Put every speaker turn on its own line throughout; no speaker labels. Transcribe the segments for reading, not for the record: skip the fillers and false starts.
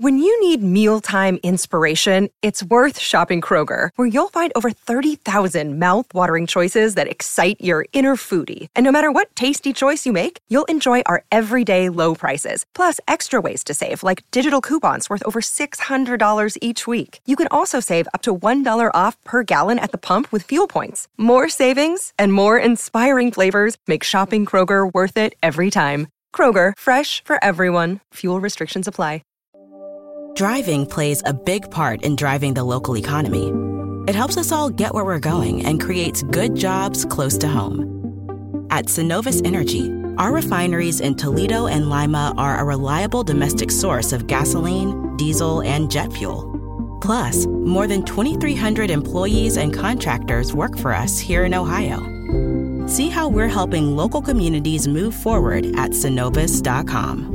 When you need mealtime inspiration, it's worth shopping Kroger, where you'll find over 30,000 mouth-watering choices that excite your inner foodie. And no matter what tasty choice you make, you'll enjoy our everyday low prices, plus extra ways to save, like digital coupons worth over $600 each week. You can also save up to $1 off per gallon at the pump with fuel points. More savings and more inspiring flavors make shopping Kroger worth it every time. Kroger, fresh for everyone. Fuel restrictions apply.
Driving plays a big part in driving the local economy. It helps us all get where we're going and creates good jobs close to home. At Synovus Energy, our refineries in Toledo and Lima are a reliable domestic source of gasoline, diesel, and jet fuel. Plus, more than 2,300 employees and contractors work for us here in Ohio. See how we're helping local communities move forward at Synovus.com.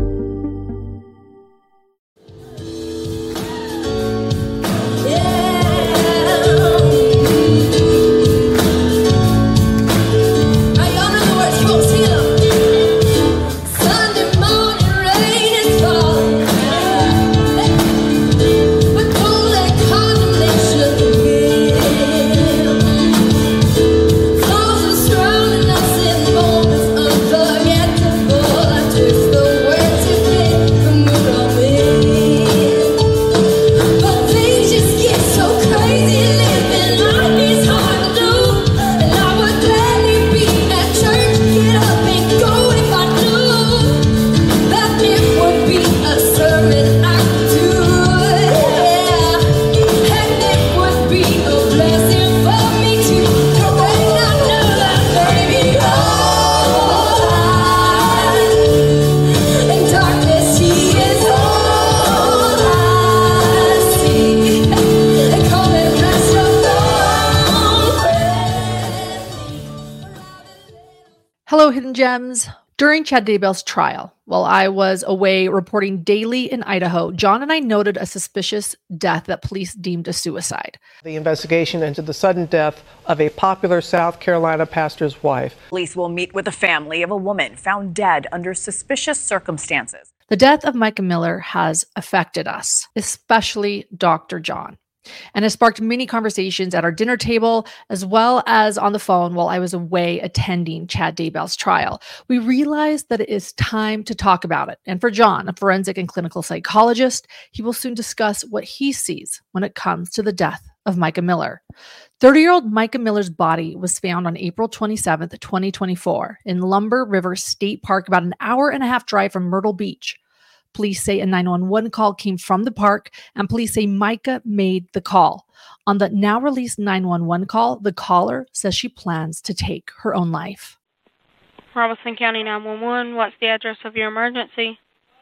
Hello, Hidden Gems. During Chad Daybell's trial, while I was away reporting daily in Idaho, John and I noted a suspicious death that police deemed a suicide.
The investigation into the sudden death of a popular South Carolina pastor's wife.
Police will meet with the family of a woman found dead under suspicious circumstances.
The death of Micah Miller has affected us, especially Dr. John, and has sparked many conversations at our dinner table as well as on the phone while I was away attending Chad Daybell's trial. We realized that it is time to talk about it. And for John, a forensic and clinical psychologist, he will soon discuss what he sees when it comes to the death of Micah Miller. 30-year-old Micah Miller's body was found on April 27th, 2024 in Lumber River State Park, about an hour and a half drive from Myrtle Beach. Police say a 911 call came from the park, and police say Micah made the call. On the now released 911 call, the caller says she plans to take her own life.
Robeson County 911, what's the address of your emergency?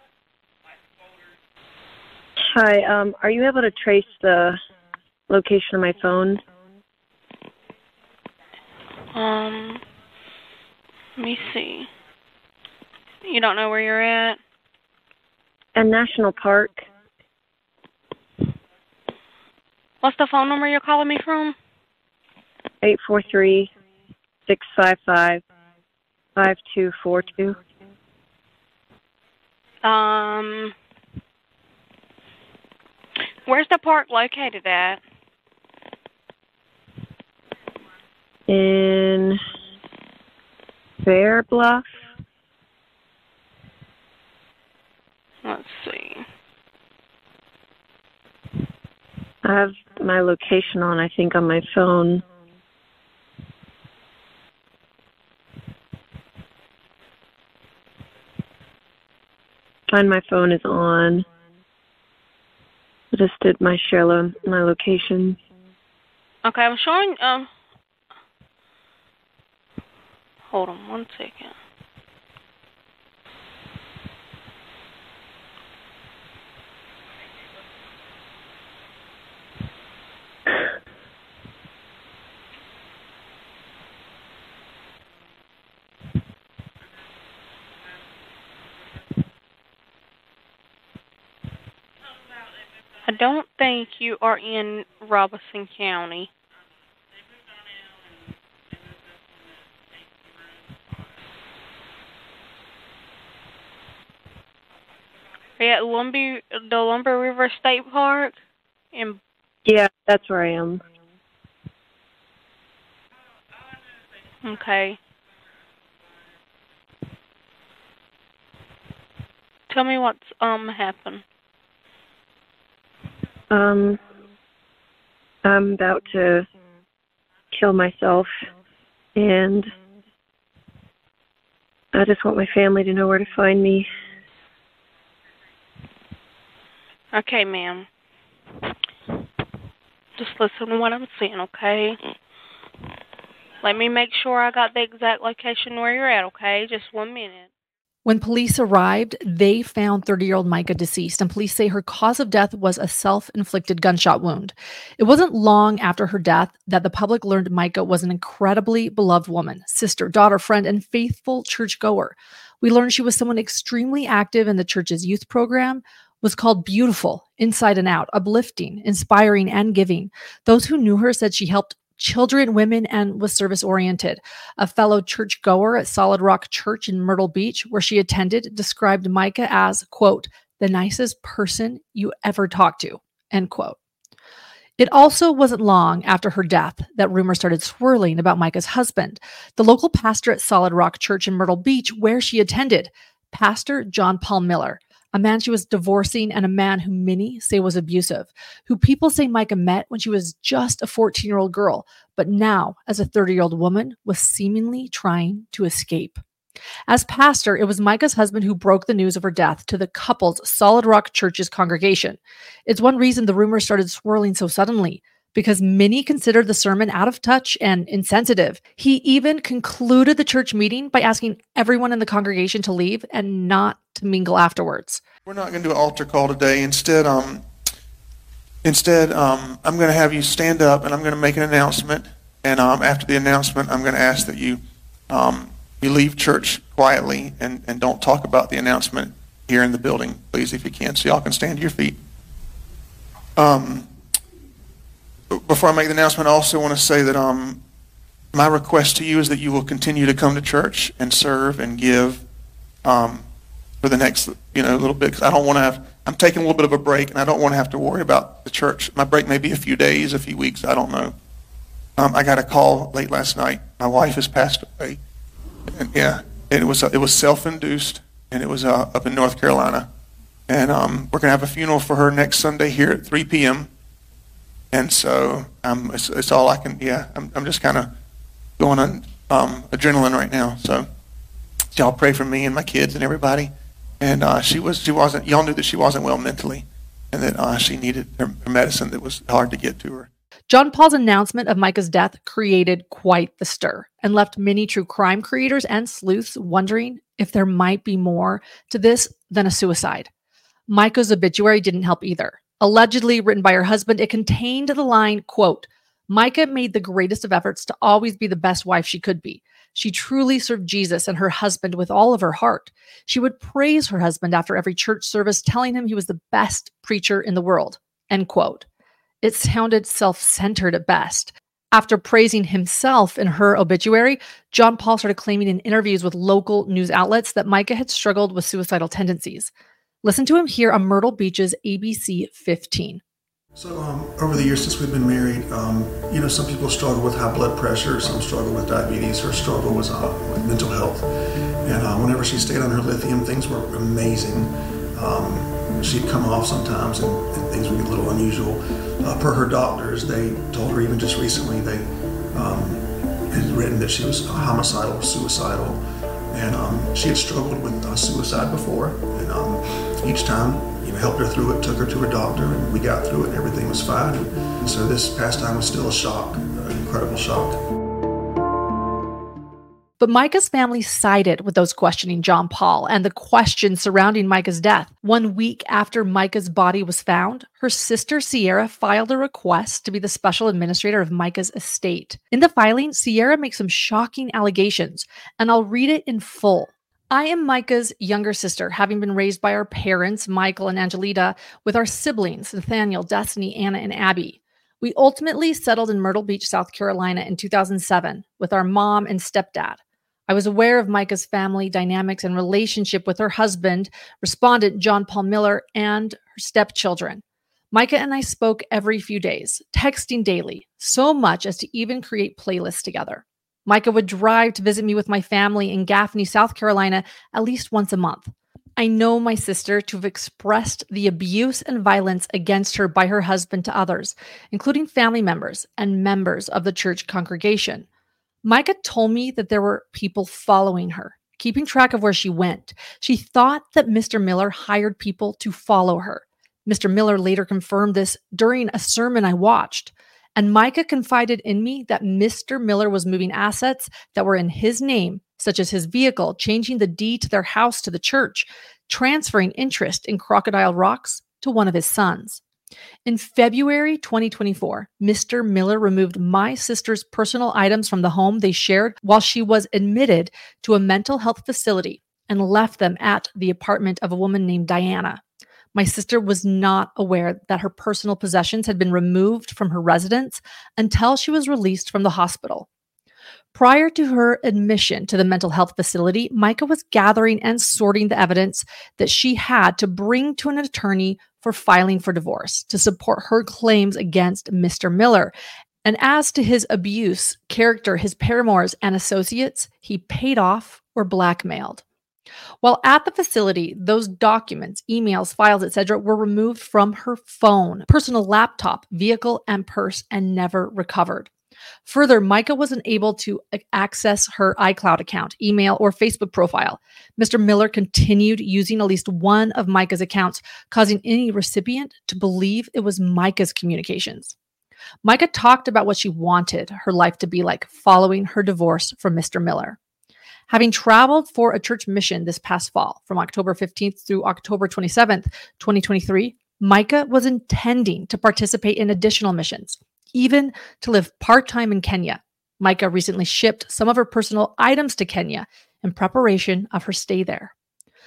Hi, are you able to trace the location of my phone?
Let me see. You don't know where you're at?
And National Park.
What's the phone number you're calling me from?
843-655-5242.
Where's the park located at?
In Fair Bluff.
Let's see.
I have my location on, I think, on my phone. Find my phone is on. I just did my my location.
Okay, I'm showing, hold on one second. I don't think you are in Robeson County. at the Lumber River State Park?
Yeah, that's where I am.
Okay. Tell me what's happened.
I'm about to kill myself, and I just want my family to know where to find me.
Okay, ma'am. Just listen to what I'm saying, okay? Let me make sure I got the exact location where you're at, okay? Just 1 minute.
When police arrived, they found 30-year-old Micah deceased, and police say her cause of death was a self-inflicted gunshot wound. It wasn't long after her death that the public learned Micah was an incredibly beloved woman, sister, daughter, friend, and faithful churchgoer. We learned she was someone extremely active in the church's youth program, was called beautiful, inside and out, uplifting, inspiring, and giving. Those who knew her said she helped children, women, and was service-oriented. A fellow churchgoer at Solid Rock Church in Myrtle Beach, where she attended, described Micah as, quote, the nicest person you ever talked to, end quote. It also wasn't long after her death that rumors started swirling about Micah's husband. The local pastor at Solid Rock Church in Myrtle Beach, where she attended, Pastor John Paul Miller, a man she was divorcing and a man who many say was abusive, who people say Micah met when she was just a 14-year-old girl, but now, as a 30-year-old woman, was seemingly trying to escape. As pastor, it was Micah's husband who broke the news of her death to the couple's Solid Rock Church's congregation. It's one reason the rumors started swirling so suddenly, because many considered the sermon out of touch and insensitive. He even concluded the church meeting by asking everyone in the congregation to leave and not to mingle afterwards.
We're not going to do an altar call today. Instead, I'm going to have you stand up and I'm going to make an announcement. And after the announcement, I'm going to ask that you leave church quietly and don't talk about the announcement here in the building, please, if you can, so y'all can stand to your feet. Before I make the announcement, I also want to say that my request to you is that you will continue to come to church and serve and give for the next little bit, because I don't want to I'm taking a little bit of a break, and I don't want to have to worry about the church. My break may be a few days, a few weeks, I don't know. I got a call late last night. My wife has passed away, and it was self-induced, and it was up in North Carolina, and we're gonna have a funeral for her next Sunday here at 3 p.m. And so it's all I can. I'm just kind of going on adrenaline right now. So y'all pray for me and my kids and everybody. And she wasn't. Y'all knew that she wasn't well mentally, and that she needed her medicine that was hard to get to her.
John Paul's announcement of Micah's death created quite the stir and left many true crime creators and sleuths wondering if there might be more to this than a suicide. Micah's obituary didn't help either. Allegedly written by her husband, it contained the line, quote, Micah made the greatest of efforts to always be the best wife she could be. She truly served Jesus and her husband with all of her heart. She would praise her husband after every church service, telling him he was the best preacher in the world, end quote. It sounded self-centered at best. After praising himself in her obituary, John Paul started claiming in interviews with local news outlets that Micah had struggled with suicidal tendencies. Listen to him here on Myrtle Beach's ABC 15.
So over the years since we've been married, some people struggle with high blood pressure, some struggle with diabetes, her struggle was with mental health. And whenever she stayed on her lithium, things were amazing. She'd come off sometimes and things would get a little unusual. Per her doctors, they told her even just recently they had written that she was homicidal, suicidal, and she had struggled with suicide before. And each time, helped her through it, took her to her doctor, and we got through it, and everything was fine. And so this past time was still a shock, an incredible shock.
But Micah's family sided with those questioning John Paul and the questions surrounding Micah's death. 1 week after Micah's body was found, her sister Sierra filed a request to be the special administrator of Micah's estate. In the filing, Sierra makes some shocking allegations, and I'll read it in full. I am Micah's younger sister, having been raised by our parents, Michael and Angelita, with our siblings, Nathaniel, Destiny, Anna, and Abby. We ultimately settled in Myrtle Beach, South Carolina in 2007 with our mom and stepdad. I was aware of Micah's family dynamics and relationship with her husband, respondent John Paul Miller, and her stepchildren. Micah and I spoke every few days, texting daily, so much as to even create playlists together. Micah would drive to visit me with my family in Gaffney, South Carolina, at least once a month. I know my sister to have expressed the abuse and violence against her by her husband to others, including family members and members of the church congregation. Micah told me that there were people following her, keeping track of where she went. She thought that Mr. Miller hired people to follow her. Mr. Miller later confirmed this during a sermon I watched. And Micah confided in me that Mr. Miller was moving assets that were in his name, such as his vehicle, changing the deed to their house to the church, transferring interest in Crocodile Rocks to one of his sons. In February 2024, Mr. Miller removed my sister's personal items from the home they shared while she was admitted to a mental health facility and left them at the apartment of a woman named Diana. My sister was not aware that her personal possessions had been removed from her residence until she was released from the hospital. Prior to her admission to the mental health facility, Micah was gathering and sorting the evidence that she had to bring to an attorney for filing for divorce to support her claims against Mr. Miller. And as to his abuse, character, his paramours, and associates, he paid off or blackmailed. While at the facility, those documents, emails, files, etc., were removed from her phone, personal laptop, vehicle, and purse and never recovered. Further, Micah wasn't able to access her iCloud account, email, or Facebook profile. Mr. Miller continued using at least one of Micah's accounts, causing any recipient to believe it was Micah's communications. Micah talked about what she wanted her life to be like following her divorce from Mr. Miller. Having traveled for a church mission this past fall, from October 15th through October 27th, 2023, Micah was intending to participate in additional missions, even to live part-time in Kenya. Micah recently shipped some of her personal items to Kenya in preparation of her stay there.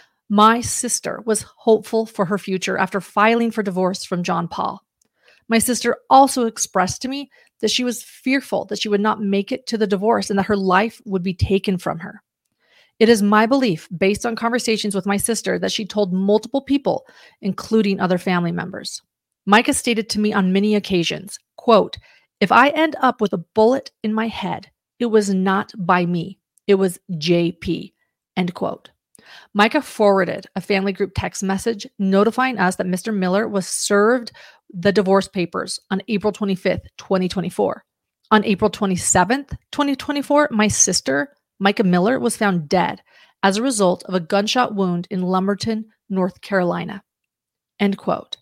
My sister was hopeful for her future after filing for divorce from John Paul. My sister also expressed to me that she was fearful that she would not make it to the divorce and that her life would be taken from her. It is my belief, based on conversations with my sister, that she told multiple people, including other family members. Micah stated to me on many occasions, quote, "If I end up with a bullet in my head, it was not by me. It was JP," end quote. Micah forwarded a family group text message notifying us that Mr. Miller was served the divorce papers on April 25th, 2024. On April 27th, 2024, my sister, Micah Miller, was found dead as a result of a gunshot wound in Lumberton, North Carolina. End quote.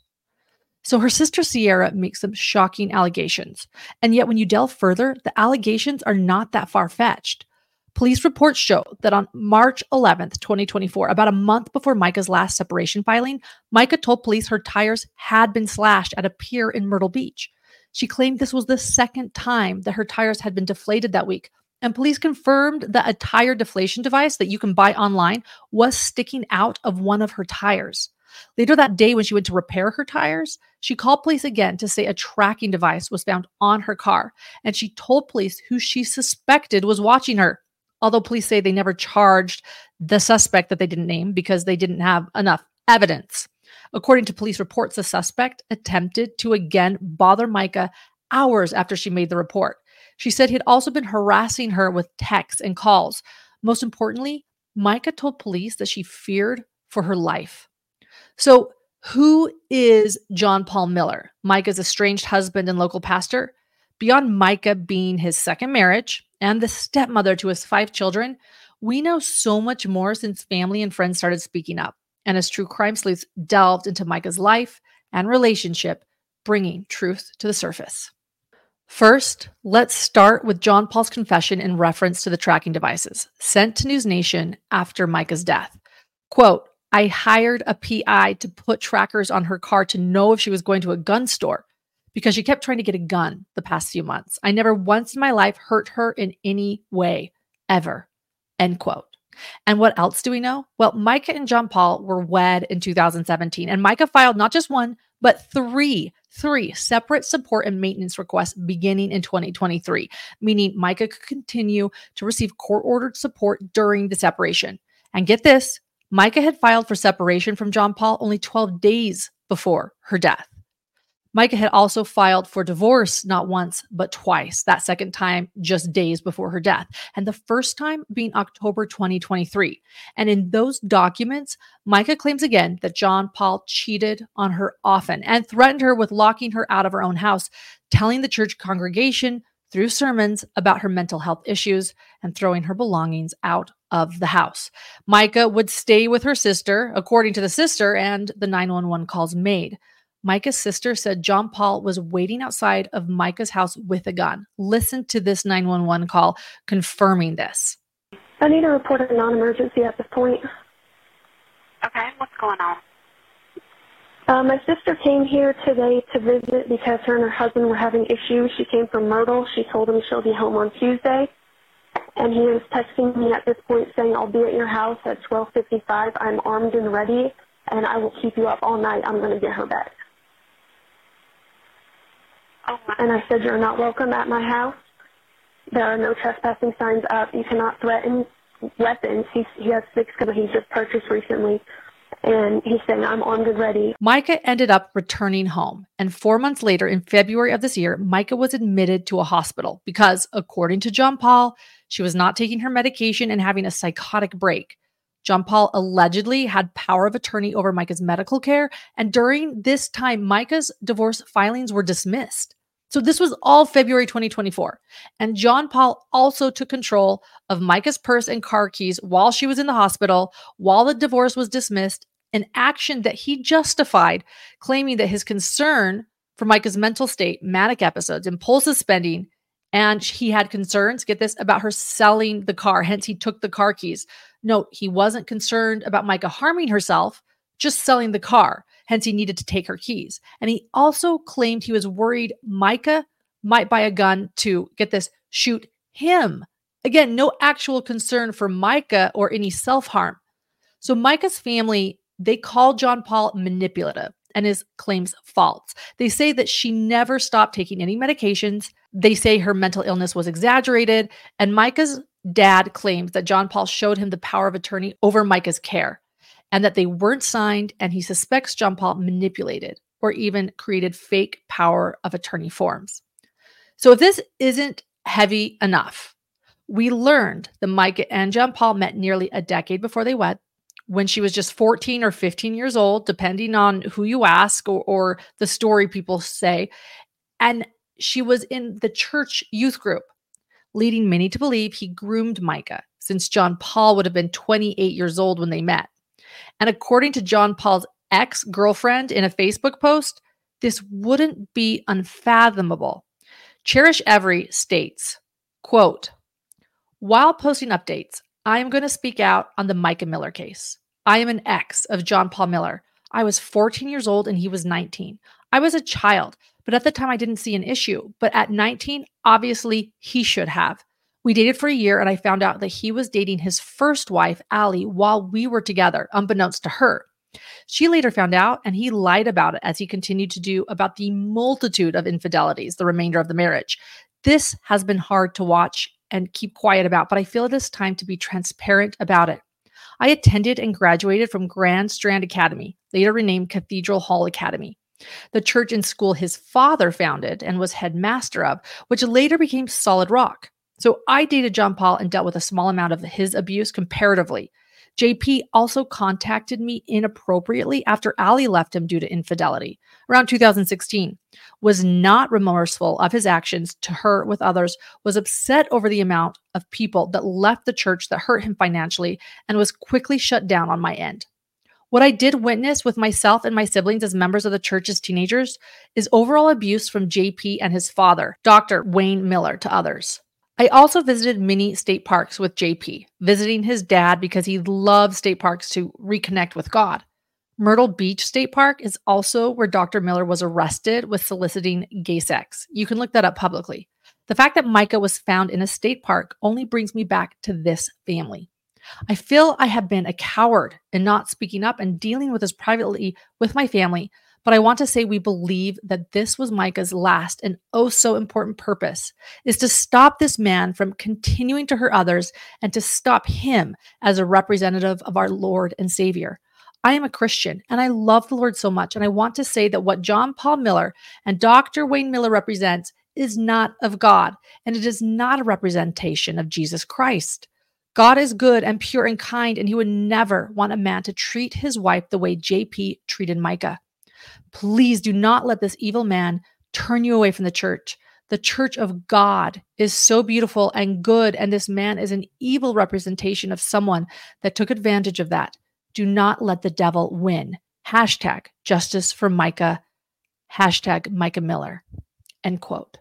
So her sister Sierra makes some shocking allegations. And yet when you delve further, the allegations are not that far-fetched. Police reports show that on March 11th, 2024, about a month before Micah's last separation filing, Micah told police her tires had been slashed at a pier in Myrtle Beach. She claimed this was the second time that her tires had been deflated that week, and police confirmed that a tire deflation device that you can buy online was sticking out of one of her tires. Later that day, when she went to repair her tires, she called police again to say a tracking device was found on her car, and she told police who she suspected was watching her. Although police say they never charged the suspect that they didn't name because they didn't have enough evidence. According to police reports, the suspect attempted to again bother Micah hours after she made the report. She said he had also been harassing her with texts and calls. Most importantly, Micah told police that she feared for her life. So who is John Paul Miller, Micah's estranged husband and local pastor? Beyond Micah being his second marriage and the stepmother to his 5 children, we know so much more since family and friends started speaking up, and as true crime sleuths delved into Micah's life and relationship, bringing truth to the surface. First, let's start with John Paul's confession in reference to the tracking devices sent to News Nation after Micah's death. Quote, "I hired a PI to put trackers on her car to know if she was going to a gun store because she kept trying to get a gun the past few months. I never once in my life hurt her in any way, ever." End quote. And what else do we know? Well, Micah and John Paul were wed in 2017, and Micah filed not just one, but three separate support and maintenance requests beginning in 2023, meaning Micah could continue to receive court-ordered support during the separation. And get this, Micah had filed for separation from John Paul only 12 days before her death. Micah had also filed for divorce not once, but twice, that second time just days before her death, and the first time being October 2023. And in those documents, Micah claims again that John Paul cheated on her often and threatened her with locking her out of her own house, telling the church congregation through sermons about her mental health issues and throwing her belongings out of the house. Micah would stay with her sister, according to the sister, and the 911 calls made. Micah's sister said John Paul was waiting outside of Micah's house with a gun. Listen to this 911 call confirming this.
I need to report a non-emergency at this point.
Okay, what's going on?
My sister came here today to visit because her and her husband were having issues. She came from Myrtle. She told him she'll be home on Tuesday. And he was texting me at this point saying, I'll be at your house at 12:55. I'm armed and ready, and I will keep you up all night. I'm going to get her back.
Oh, wow.
And I said, you're not welcome at my house. There are no trespassing signs up. You cannot threaten weapons. He has 6 guns he just purchased recently. And he's saying, I'm armed and ready.
Micah ended up returning home. And 4 months later, in February of this year, Micah was admitted to a hospital because, according to John Paul, she was not taking her medication and having a psychotic break. John Paul allegedly had power of attorney over Micah's medical care. And during this time, Micah's divorce filings were dismissed. So this was all February 2024. And John Paul also took control of Micah's purse and car keys while she was in the hospital, while the divorce was dismissed, an action that he justified, claiming that his concern for Micah's mental state, manic episodes, impulsive spending, and he had concerns, get this, about her selling the car. Hence, he took the car keys. No, he wasn't concerned about Micah harming herself, just selling the car. Hence, he needed to take her keys. And he also claimed he was worried Micah might buy a gun to, get this, shoot him. Again, no actual concern for Micah or any self-harm. So Micah's family, they call John Paul manipulative and his claims false. They say that she never stopped taking any medications. They say her mental illness was exaggerated. And Micah's dad claims that John Paul showed him the power of attorney over Micah's care, and that they weren't signed, and he suspects John Paul manipulated or even created fake power of attorney forms. So if this isn't heavy enough, we learned that Micah and John Paul met nearly a decade before they wed, when she was just 14 or 15 years old, depending on who you ask or the story people say. And she was in the church youth group, leading many to believe he groomed Micah, since John Paul would have been 28 years old when they met. And according to John Paul's ex-girlfriend in a Facebook post, this wouldn't be unfathomable. Cherish Every states, quote, while posting updates, I am going to speak out on the Micah Miller case. I am an ex of John Paul Miller. I was 14 years old and he was 19. I was a child, but at the time I didn't see an issue. But at 19, obviously he should have. We dated for a year and I found out that he was dating his first wife, Allie, while we were together, unbeknownst to her. She later found out and he lied about it, as he continued to do about the multitude of infidelities the remainder of the marriage. This has been hard to watch and keep quiet about, but I feel it is time to be transparent about it. I attended and graduated from Grand Strand Academy, later renamed Cathedral Hall Academy, the church and school his father founded and was headmaster of, which later became Solid Rock. So I dated John Paul and dealt with a small amount of his abuse comparatively. JP also contacted me inappropriately after Allie left him due to infidelity around 2016, was not remorseful of his actions to her with others, was upset over the amount of people that left the church that hurt him financially, and was quickly shut down on my end. What I did witness with myself and my siblings as members of the church as teenagers is overall abuse from JP and his father, Dr. Wayne Miller, to others. I also visited many state parks with JP, visiting his dad because he loved state parks to reconnect with God. Myrtle Beach State Park is also where Dr. Miller was arrested with soliciting gay sex. You can look that up publicly. The fact that Micah was found in a state park only brings me back to this family. I feel I have been a coward in not speaking up and dealing with this privately with my family, But I want to say we believe that this was Micah's last and oh so important purpose, is to stop this man from continuing to hurt others and to stop him as a representative of our Lord and Savior. I am a Christian and I love the Lord so much. And I want to say that what John Paul Miller and Dr. Wayne Miller represents is not of God, and it is not a representation of Jesus Christ. God is good and pure and kind, and he would never want a man to treat his wife the way JP treated Micah. Please do not let this evil man turn you away from the church. The church of God is so beautiful and good, and this man is an evil representation of someone that took advantage of that. Do not let the devil win. Hashtag justice for Micah. Hashtag Micah Miller. End quote.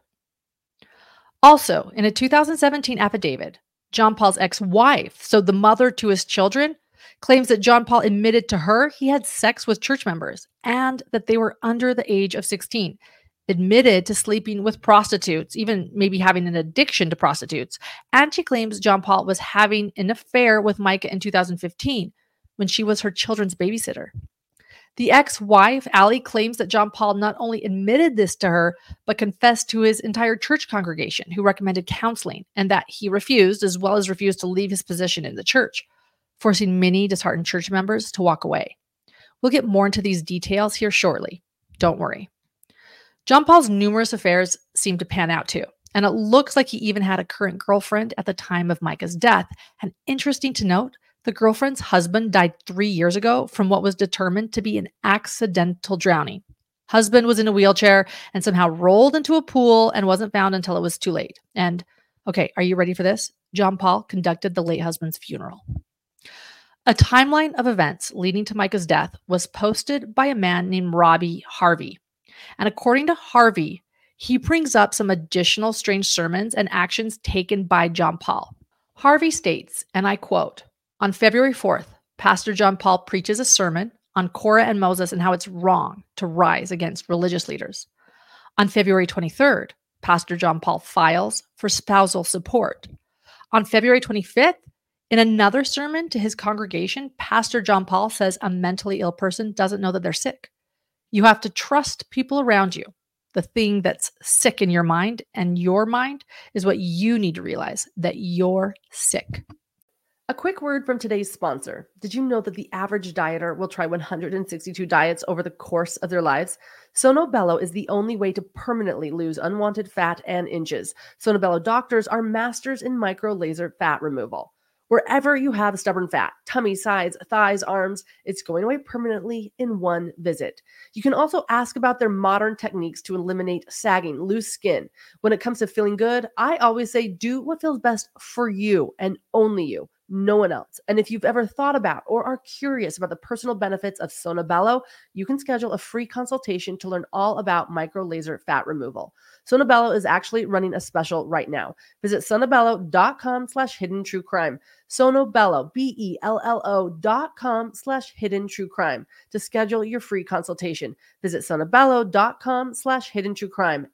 Also, in a 2017 affidavit, John Paul's ex-wife, so the mother to his children, claims that John Paul admitted to her he had sex with church members and that they were under the age of 16, admitted to sleeping with prostitutes, even maybe having an addiction to prostitutes. And she claims John Paul was having an affair with Micah in 2015 when she was her children's babysitter. The ex-wife, Allie, claims that John Paul not only admitted this to her, but confessed to his entire church congregation, who recommended counseling, and that he refused, as well as refused to leave his position in the church, forcing many disheartened church members to walk away. We'll get more into these details here shortly. Don't worry. John Paul's numerous affairs seem to pan out too, and it looks like he even had a current girlfriend at the time of Micah's death. And interesting to note, the girlfriend's husband died 3 years ago from what was determined to be an accidental drowning. Husband was in a wheelchair and somehow rolled into a pool and wasn't found until it was too late. And, okay, are you ready for this? John Paul conducted the late husband's funeral. A timeline of events leading to Micah's death was posted by a man named Robbie Harvey. And according to Harvey, he brings up some additional strange sermons and actions taken by John Paul. Harvey states, and I quote, "On February 4th, Pastor John Paul preaches a sermon on Korah and Moses and how it's wrong to rise against religious leaders. On February 23rd, Pastor John Paul files for spousal support. On February 25th, in another sermon to his congregation, Pastor John Paul says a mentally ill person doesn't know that they're sick. You have to trust people around you. The thing that's sick in your mind and your mind is what you need to realize, that you're sick."
A quick word from today's sponsor. Did you know that the average dieter will try 162 diets over the course of their lives? Sono Bello is the only way to permanently lose unwanted fat and inches. Sono Bello doctors are masters in micro laser fat removal. Wherever you have stubborn fat, tummy, sides, thighs, arms, it's going away permanently in one visit. You can also ask about their modern techniques to eliminate sagging, loose skin. When it comes to feeling good, I always say do what feels best for you and only you. No one else. And if you've ever thought about or are curious about the personal benefits of Sono Bello, you can schedule a free consultation to learn all about micro laser fat removal. Sono Bello is actually running a special right now. Visit sonobello.com/hidden-true-crime. Sono Bello, BELLO.com/hidden-true-crime to schedule your free consultation. Visit sonobello.com/hidden-true-crime.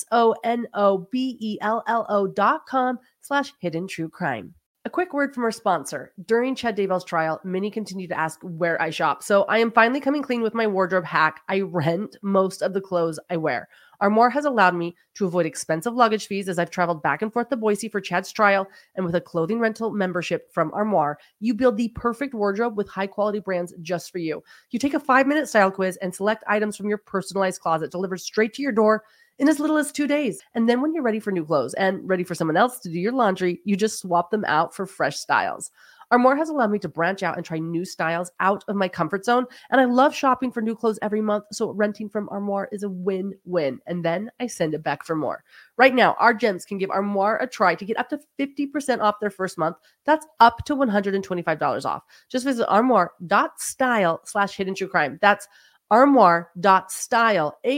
SONOBELLO.com/hidden-true-crime. A quick word from our sponsor. During Chad Daybell's trial, many continue to ask where I shop. So I am finally coming clean with my wardrobe hack. I rent most of the clothes I wear. Armoire has allowed me to avoid expensive luggage fees as I've traveled back and forth to Boise for Chad's trial. And with a clothing rental membership from Armoire, you build the perfect wardrobe with high quality brands just for you. You take a 5-minute style quiz and select items from your personalized closet delivered straight to your door in as little as 2 days. And then when you're ready for new clothes and ready for someone else to do your laundry, you just swap them out for fresh styles. Armoire has allowed me to branch out and try new styles out of my comfort zone. And I love shopping for new clothes every month. So renting from Armoire is a win-win. And then I send it back for more. Right now, our gems can give Armoire a try to get up to 50% off their first month. That's up to $125 off. Just visit armoire.style/hidden-true-crime. That's armoire.style,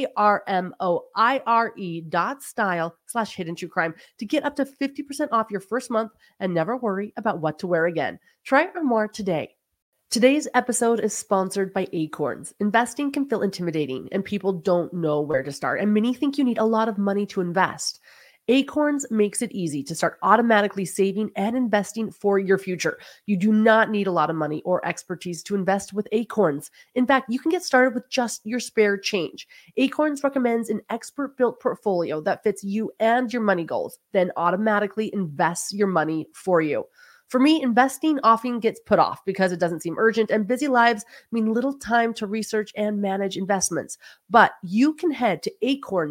ARMOIRE.style/hidden-true-crime to get up to 50% off your first month and never worry about what to wear again. Try Armoire today. Today's episode is sponsored by Acorns. Investing can feel intimidating and people don't know where to start, and many think you need a lot of money to invest. Acorns makes it easy to start automatically saving and investing for your future. You do not need a lot of money or expertise to invest with Acorns. In fact, you can get started with just your spare change. Acorns recommends an expert-built portfolio that fits you and your money goals, then automatically invests your money for you. For me, investing often gets put off because it doesn't seem urgent, and busy lives mean little time to research and manage investments. But you can head to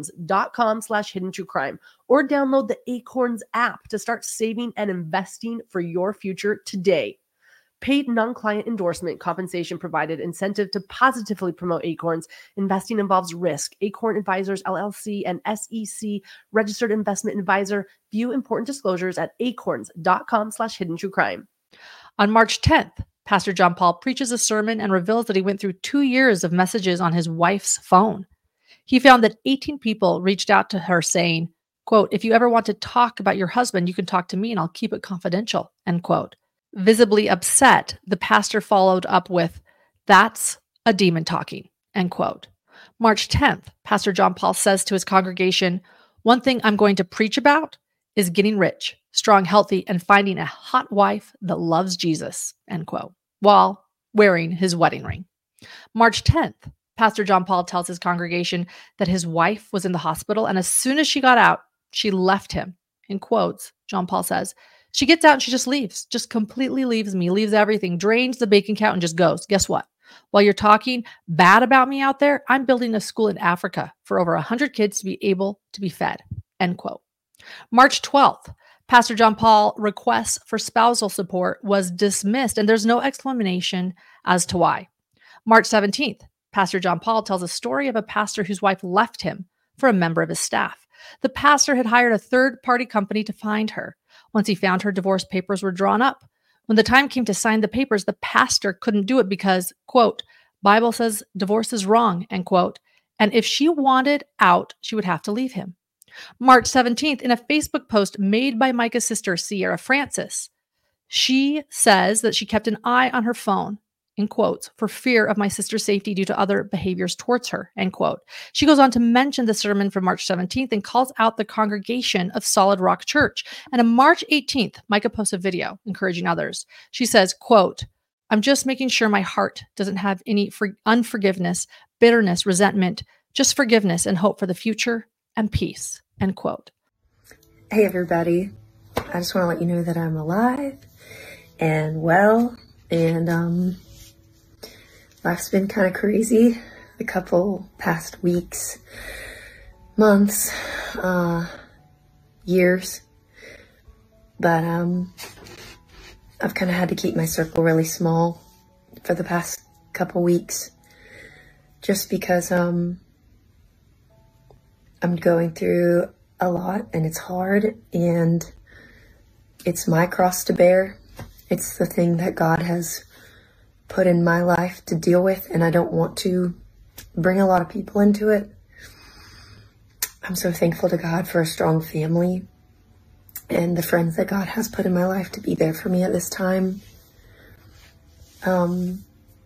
acorns.com/hiddentruecrime or download the Acorns app to start saving and investing for your future today. Paid non-client endorsement compensation provided incentive to positively promote Acorns. Investing involves risk. Acorn Advisors LLC and SEC registered investment advisor. View important disclosures at acorns.com/hiddentruecrime.
On March 10th, Pastor John Paul preaches a sermon and reveals that he went through 2 years of messages on his wife's phone. He found that 18 people reached out to her saying, quote, "If you ever want to talk about your husband, you can talk to me and I'll keep it confidential," end quote. Visibly upset, the pastor followed up with, "That's a demon talking," end quote. March 10th, Pastor John Paul says to his congregation, "One thing I'm going to preach about is getting rich, strong, healthy, and finding a hot wife that loves Jesus," end quote, while wearing his wedding ring. March 10th, Pastor John Paul tells his congregation that his wife was in the hospital, and as soon as she got out, she left him. In quotes, John Paul says, "She gets out and she just leaves, just completely leaves me, leaves everything, drains the bank account and just goes. Guess what? While you're talking bad about me out there, I'm building a school in Africa for over 100 kids to be able to be fed," end quote. March 12th, Pastor John Paul requests for spousal support was dismissed, and there's no explanation as to why. March 17th, Pastor John Paul tells a story of a pastor whose wife left him for a member of his staff. The pastor had hired a third-party company to find her. Once he found her, divorce papers were drawn up. When the time came to sign the papers, the pastor couldn't do it because, quote, "Bible says divorce is wrong," end quote, and if she wanted out, she would have to leave him. March 17th, in a Facebook post made by Micah's sister, Sierra Francis, she says that she kept an eye on her phone, in quotes, "for fear of my sister's safety due to other behaviors towards her," end quote. She goes on to mention the sermon from March 17th and calls out the congregation of Solid Rock Church. And on March 18th, Micah posts a video encouraging others. She says, quote, "I'm just making sure my heart doesn't have any unforgiveness, bitterness, resentment, just forgiveness and hope for the future and peace," end quote.
Hey, everybody. I just want to let you know that I'm alive and well, and life's been kind of crazy the couple past weeks, months, years, but I've kind of had to keep my circle really small for the past couple weeks just because I'm going through a lot and it's hard and it's my cross to bear. It's the thing that God has put in my life to deal with, and I don't want to bring a lot of people into it. I'm so thankful to God for a strong family and the friends that God has put in my life to be there for me at this time. I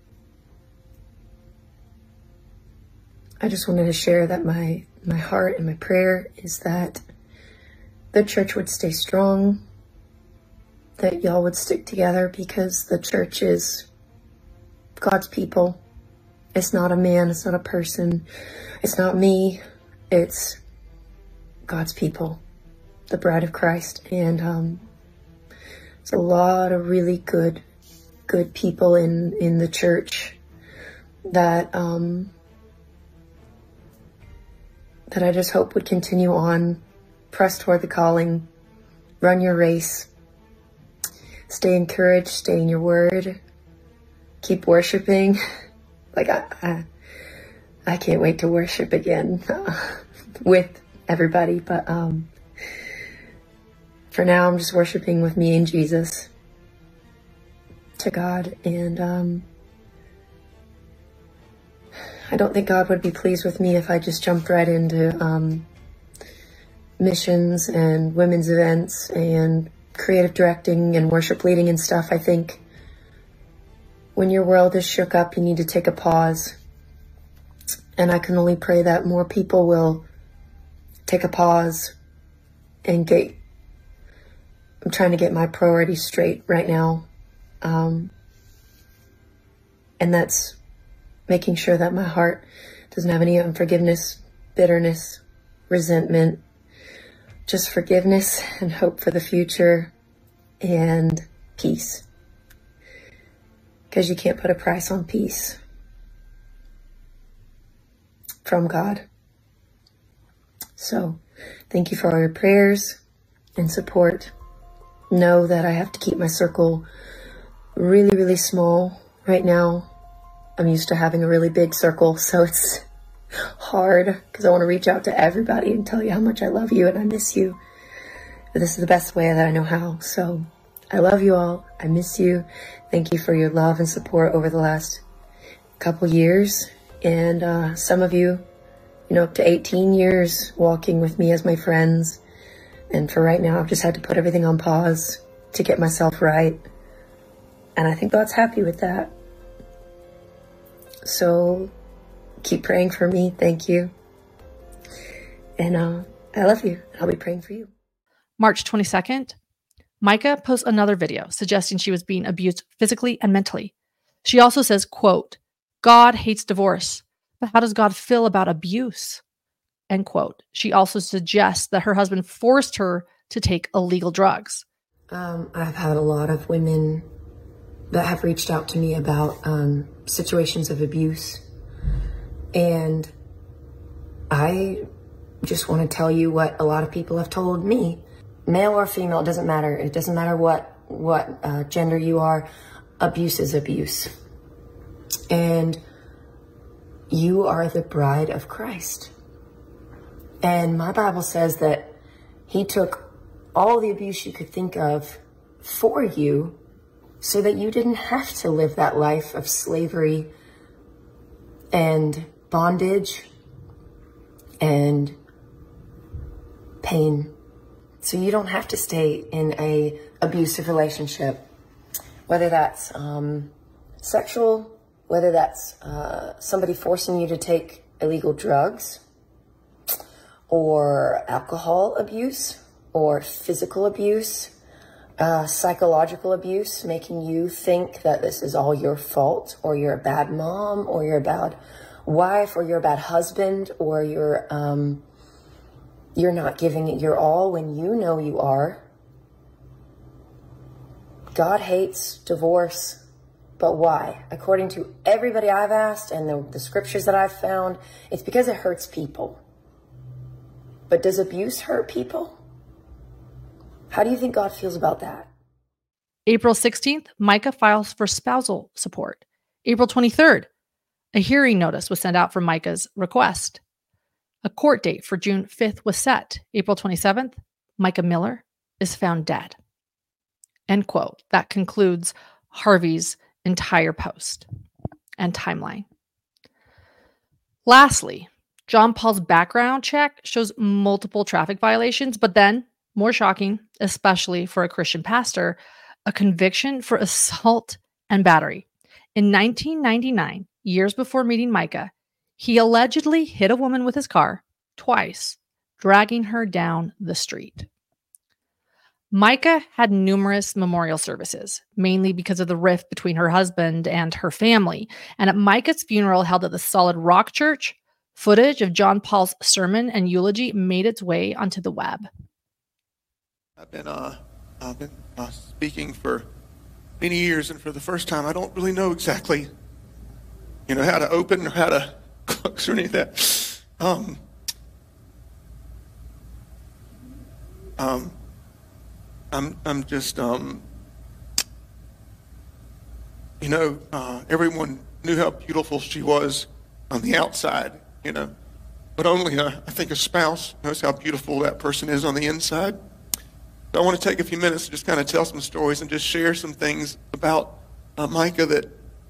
just wanted to share that my heart and my prayer is that the church would stay strong, that y'all would stick together, because the church is God's people. It's not a man, it's not a person, it's not me, it's God's people, the bride of Christ. And there's a lot of really good people in the church that that I just hope would continue on, press toward the calling, run your race, stay encouraged, stay in your word, keep worshiping. Like I can't wait to worship again with everybody. But for now, I'm just worshiping with me and Jesus to God. And I don't think God would be pleased with me if I just jumped right into missions and women's events and creative directing and worship leading and stuff. I think when your world is shook up, you need to take a pause. And I can only pray that more people will take a pause and I'm trying to get my priorities straight right now. And that's making sure that my heart doesn't have any unforgiveness, bitterness, resentment, just forgiveness and hope for the future and peace. Because you can't put a price on peace from God. So, thank you for all your prayers and support. Know that I have to keep my circle really, really small right now. I'm used to having a really big circle, so it's hard because I want to reach out to everybody and tell you how much I love you and I miss you. But this is the best way that I know how. So, I love you all. I miss you. Thank you for your love and support over the last couple years. And some of you, up to 18 years walking with me as my friends. And for right now, I've just had to put everything on pause to get myself right. And I think God's happy with that. So keep praying for me. Thank you. And I love you. I'll be praying for you.
March 22nd, Micah posts another video suggesting she was being abused physically and mentally. She also says, quote, God hates divorce, but how does God feel about abuse? End quote. She also suggests that her husband forced her to take illegal drugs.
I've had a lot of women that have reached out to me about situations of abuse. And I just want to tell you what a lot of people have told me. Male or female, it doesn't matter. It doesn't matter what gender you are. Abuse is abuse. And you are the bride of Christ. And my Bible says that he took all the abuse you could think of for you so that you didn't have to live that life of slavery and bondage and pain. So you don't have to stay in a abusive relationship, whether that's sexual, whether that's somebody forcing you to take illegal drugs, or alcohol abuse, or physical abuse, psychological abuse, making you think that this is all your fault, or you're a bad mom, or you're a bad wife, or you're a bad husband, or you're not giving it your all when you know you are. God hates divorce, but why? According to everybody I've asked and the scriptures that I've found, it's because it hurts people. But does abuse hurt people? How do you think God feels about that?
April 16th, Micah files for spousal support. April 23rd, a hearing notice was sent out for Micah's request. A court date for June 5th was set. April 27th, Micah Miller is found dead. End quote. That concludes Harvey's entire post and timeline. Lastly, John Paul's background check shows multiple traffic violations, but then, more shocking, especially for a Christian pastor, a conviction for assault and battery. In 1999, years before meeting Micah, he allegedly hit a woman with his car twice, dragging her down the street. Micah had numerous memorial services, mainly because of the rift between her husband and her family. And at Micah's funeral held at the Solid Rock Church, footage of John Paul's sermon and eulogy made its way onto the web.
I've been speaking for many years, and for the first time, I don't really know exactly, how to open or how to close or any of that. I'm just, everyone knew how beautiful she was on the outside, but only I think a spouse knows how beautiful that person is on the inside. So I want to take a few minutes to just kind of tell some stories and just share some things about Micah that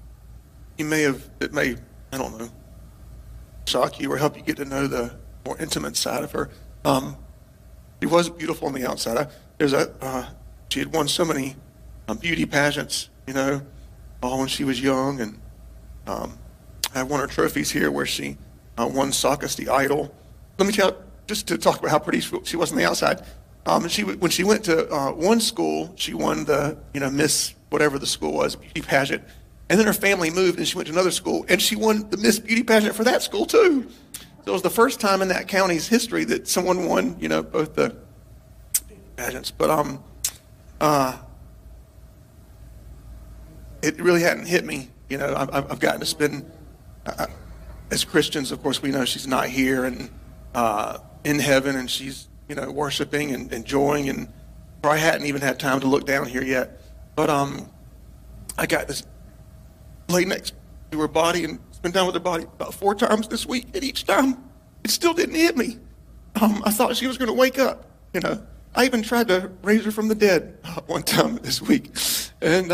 may, I don't know, shock you or help you get to know the more intimate side of her. She was beautiful on the outside. She had won so many beauty pageants, all when she was young, and I have one of her trophies here where she won Saucus the Idol. Let me tell you, just to talk about how pretty she was on the outside. when she went to one school, she won the Miss whatever the school was, beauty pageant, and then her family moved and she went to another school and she won the Miss Beauty pageant for that school too. So it was the first time in that county's history that someone won, both the pageants. But it really hadn't hit me. I've gotten to spend, as Christians, of course, we know she's not here and in heaven, and she's worshiping and enjoying, and probably hadn't even had time to look down here yet. But I got to lay next to her body and spend time with her body about 4 times this week, and each time it still didn't hit me. I thought she was going to wake up. I even tried to raise her from the dead one time this week, and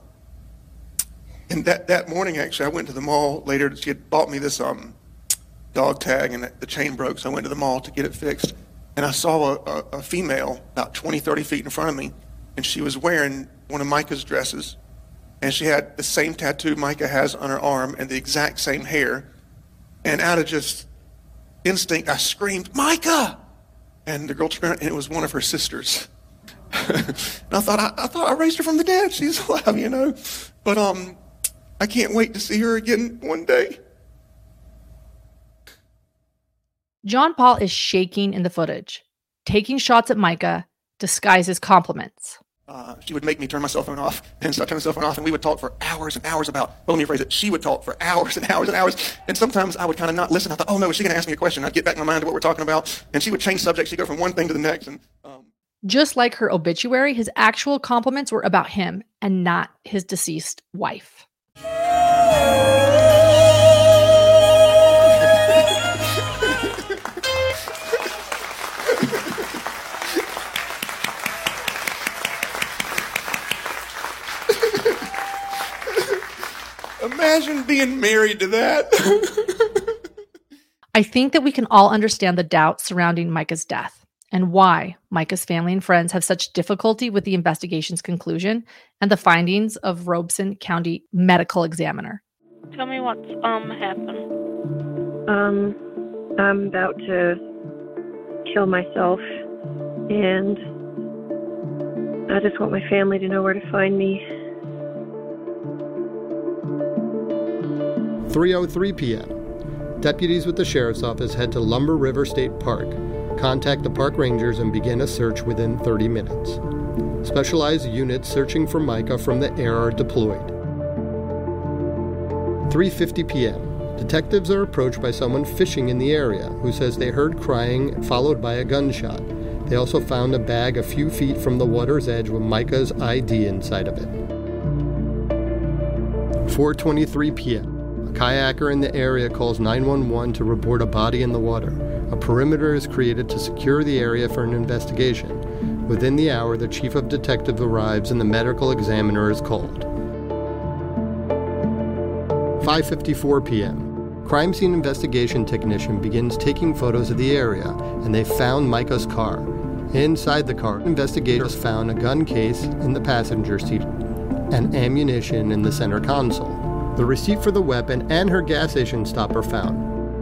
that morning, actually, I went to the mall later. She had bought me this dog tag, and the chain broke, so I went to the mall to get it fixed. And I saw a female about 20, 30 feet in front of me, and she was wearing one of Micah's dresses, and she had the same tattoo Micah has on her arm and the exact same hair. And out of just instinct, I screamed, "Micah!" And the girl turned around, and it was one of her sisters. And I thought I raised her from the dead. She's alive, But I can't wait to see her again one day.
John Paul is shaking in the footage, taking shots at Micah, disguises compliments.
She would make me turn my cell phone off and start turning my cell phone off, and we would talk for hours and hours about, well, let me rephrase it, she would talk for hours and hours and hours, and sometimes I would kind of not listen. I thought, oh no, is she going to ask me a question? I'd get back in my mind to what we're talking about, and she would change subjects. She'd go from one thing to the next. And
just like her obituary, his actual compliments were about him and not his deceased wife.
Imagine being married to that.
I think that we can all understand the doubt surrounding Micah's death and why Micah's family and friends have such difficulty with the investigation's conclusion and the findings of Robeson County Medical Examiner.
Tell me what's happened.
I'm about to kill myself, and I just want my family to know where to find me.
3:03 p.m. Deputies with the Sheriff's Office head to Lumber River State Park, contact the park rangers, and begin a search within 30 minutes. Specialized units searching for Micah from the air are deployed. 3:50 p.m. Detectives are approached by someone fishing in the area who says they heard crying followed by a gunshot. They also found a bag a few feet from the water's edge with Micah's ID inside of it. 4:23 p.m. A kayaker in the area calls 911 to report a body in the water. A perimeter is created to secure the area for an investigation. Within the hour, the chief of detectives arrives and the medical examiner is called. 5:54 p.m. Crime scene investigation technician begins taking photos of the area, and they found Micah's car. Inside the car, investigators found a gun case in the passenger seat and ammunition in the center console. The receipt for the weapon and her gas station stop are found.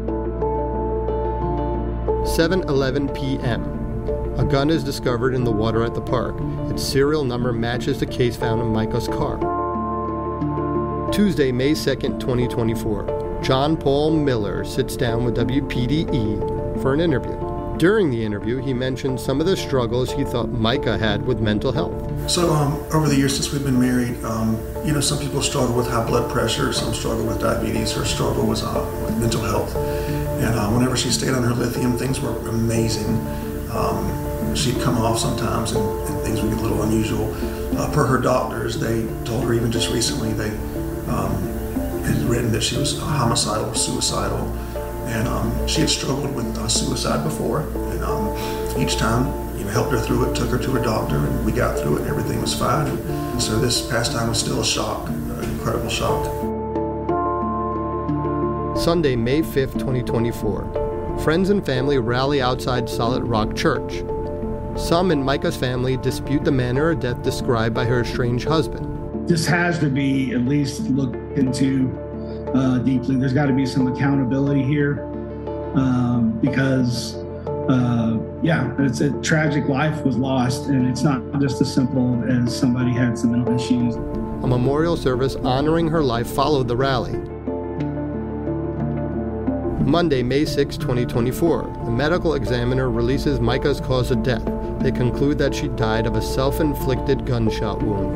7:11 p.m. A gun is discovered in the water at the park. Its serial number matches the case found in Micah's car. Tuesday, May 2nd, 2024. John Paul Miller sits down with WPDE for an interview. During the interview, he mentioned some of the struggles he thought Micah had with mental health.
So over the years since we've been married, some people struggle with high blood pressure, some struggle with diabetes, her struggle was with mental health. And whenever she stayed on her lithium, things were amazing. She'd come off sometimes and things would get a little unusual. Per her doctors, they told her even just recently they had written that she was homicidal or suicidal. And she had struggled with suicide before. And each time, helped her through it, took her to her doctor, and we got through it, and everything was fine. And so this past time was still a shock, an incredible shock.
Sunday, May 5th, 2024. Friends and family rally outside Solid Rock Church. Some in Micah's family dispute the manner of death described by her estranged husband.
This has to be at least looked into deeply. There's got to be some accountability here because It's a tragic life was lost, and it's not just as simple as somebody had some mental issues.
A memorial service honoring her life followed the rally. Monday, May 6, 2024, the medical examiner releases Micah's cause of death. They conclude that she died of a self-inflicted gunshot wound.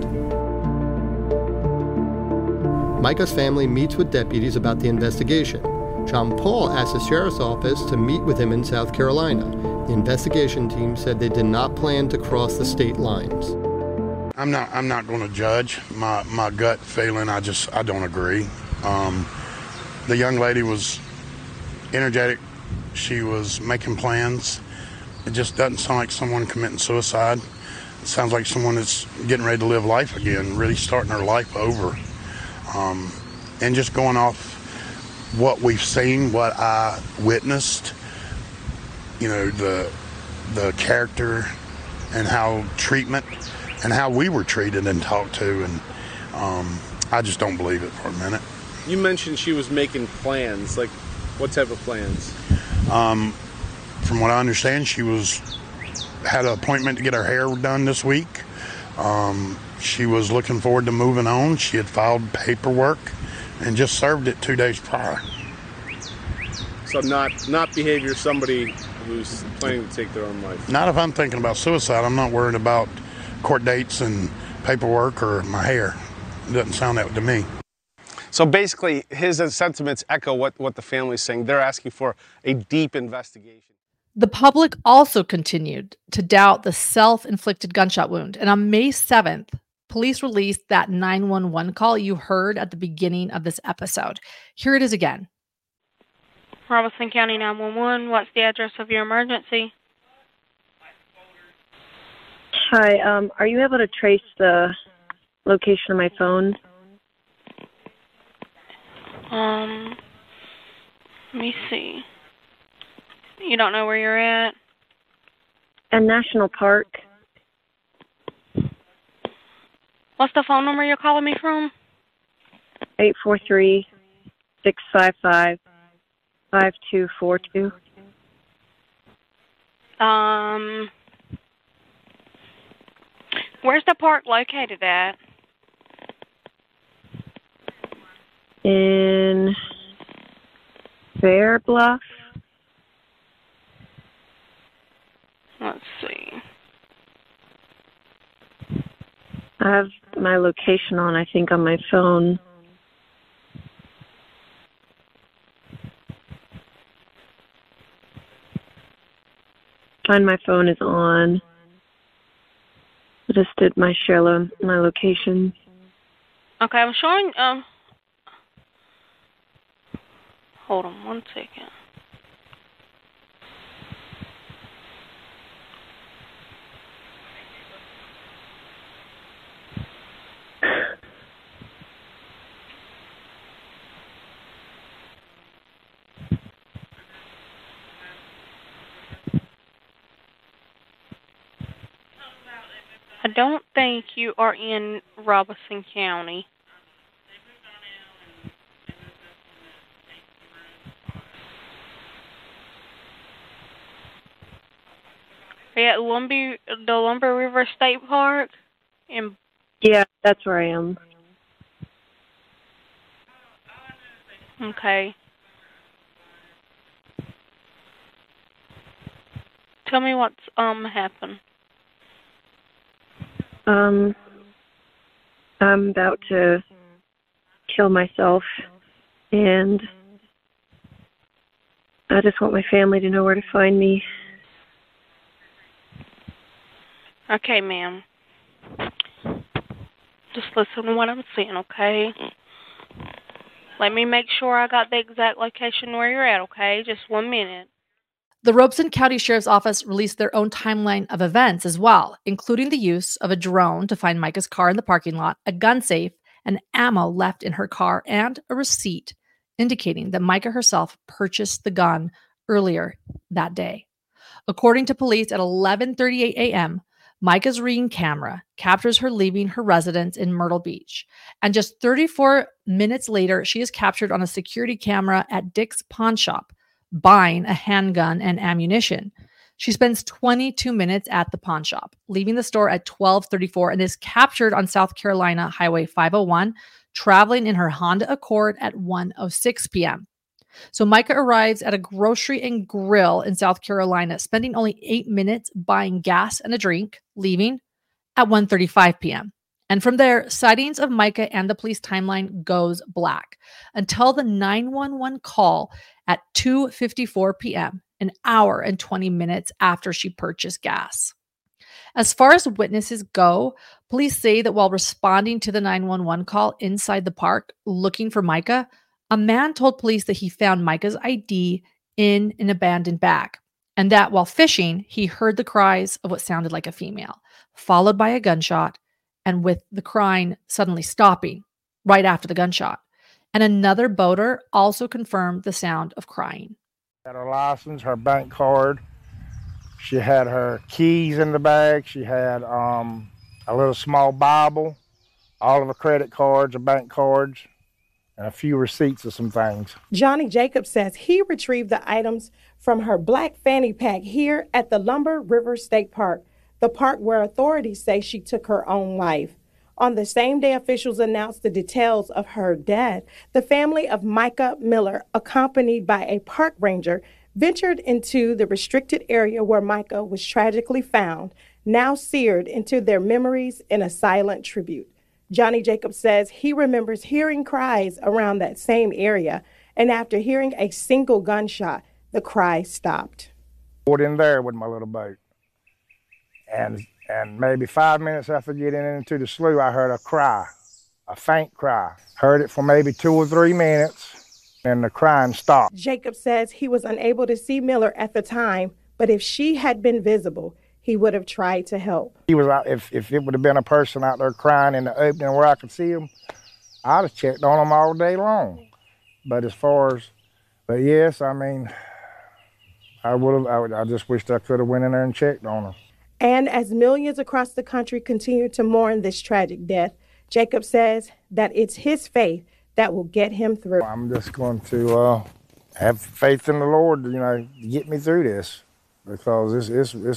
Micah's family meets with deputies about the investigation. John Paul asked the sheriff's office to meet with him in South Carolina. The investigation team said they did not plan to cross the state lines.
I'm not going to judge my gut feeling. I don't agree. The young lady was energetic. She was making plans. It just doesn't sound like someone committing suicide. It sounds like someone that's getting ready to live life again, really starting her life over. And just going off what we've seen, what I witnessed, the character and how treatment and how we were treated and talked to, and I just don't believe it for a minute.
You mentioned she was making plans. Like, what type of plans?
From what I understand, she had an appointment to get her hair done this week. She was looking forward to moving on. She had filed paperwork and just served it 2 days prior.
So not behavior somebody who's planning to take their own life.
Not if I'm thinking about suicide. I'm not worried about court dates and paperwork or my hair. It doesn't sound that to me.
So basically, his sentiments echo what the family's saying. They're asking for a deep investigation.
The public also continued to doubt the self-inflicted gunshot wound. And on May 7th, police released that 911 call you heard at the beginning of this episode. Here it is again.
Robeson County 911, what's the address of your emergency?
Hi, are you able to trace the location of my phone?
Let me see. You don't know where you're at?
At National Park.
What's the phone number you're calling me from?
843-655-5242.
Where's the park located at?
In Fair Bluff.
Let's see.
I have my location on, I think, on my phone. Find my phone is on. I just did my my location.
Okay, I'm showing, hold on 1 second. I don't think you are in Robeson County. Are you at the Lumber River State Park?
Yeah, that's where I am.
Okay. Tell me what's happened.
I'm about to kill myself, and I just want my family to know where to find me.
Okay, ma'am. Just listen to what I'm saying, okay? Let me make sure I got the exact location where you're at, okay? Just 1 minute.
The Robeson County Sheriff's Office released their own timeline of events as well, including the use of a drone to find Micah's car in the parking lot, a gun safe, and ammo left in her car, and a receipt indicating that Micah herself purchased the gun earlier that day. According to police, at 11:38 a.m., Micah's Ring camera captures her leaving her residence in Myrtle Beach. And just 34 minutes later, she is captured on a security camera at Dick's Pawn Shop, buying a handgun and ammunition. She spends 22 minutes at the pawn shop, leaving the store at 12:34 and is captured on South Carolina Highway 501, traveling in her Honda Accord at 1:06 p.m. So Micah arrives at a grocery and grill in South Carolina, spending only 8 minutes buying gas and a drink, leaving at 1:35 p.m. And from there, sightings of Micah and the police timeline goes black until the 911 call at 2:54 p.m., an hour and 20 minutes after she purchased gas. As far as witnesses go, police say that while responding to the 911 call inside the park looking for Micah, a man told police that he found Micah's ID in an abandoned bag, and that while fishing, he heard the cries of what sounded like a female, followed by a gunshot, and with the crying suddenly stopping right after the gunshot. And another boater also confirmed the sound of crying.
Had her license, her bank card. She had her keys in the bag. She had a little small Bible, all of her credit cards, her bank cards, and a few receipts of some things.
Johnny Jacobs says he retrieved the items from her black fanny pack here at the Lumber River State Park, the park where authorities say she took her own life. On the same day officials announced the details of her death, the family of Micah Miller, accompanied by a park ranger, ventured into the restricted area where Micah was tragically found, now seared into their memories in a silent tribute. Johnny Jacobs says he remembers hearing cries around that same area, and after hearing a single gunshot, the cry stopped.
Got in there with my little boat, and maybe 5 minutes after getting into the slough, I heard a cry, a faint cry. Heard it for maybe 2 or 3 minutes, and the crying stopped.
Jacobs says he was unable to see Miller at the time, but if she had been visible, he would have tried to help.
He was out. If it would have been a person out there crying in the opening where I could see him, I'd have checked on him all day long. But yes, I mean, I just wished I could have went in there and checked on her.
And as millions across the country continue to mourn this tragic death, Jacob says that it's his faith that will get him through.
I'm just going to have faith in the Lord, to get me through this, because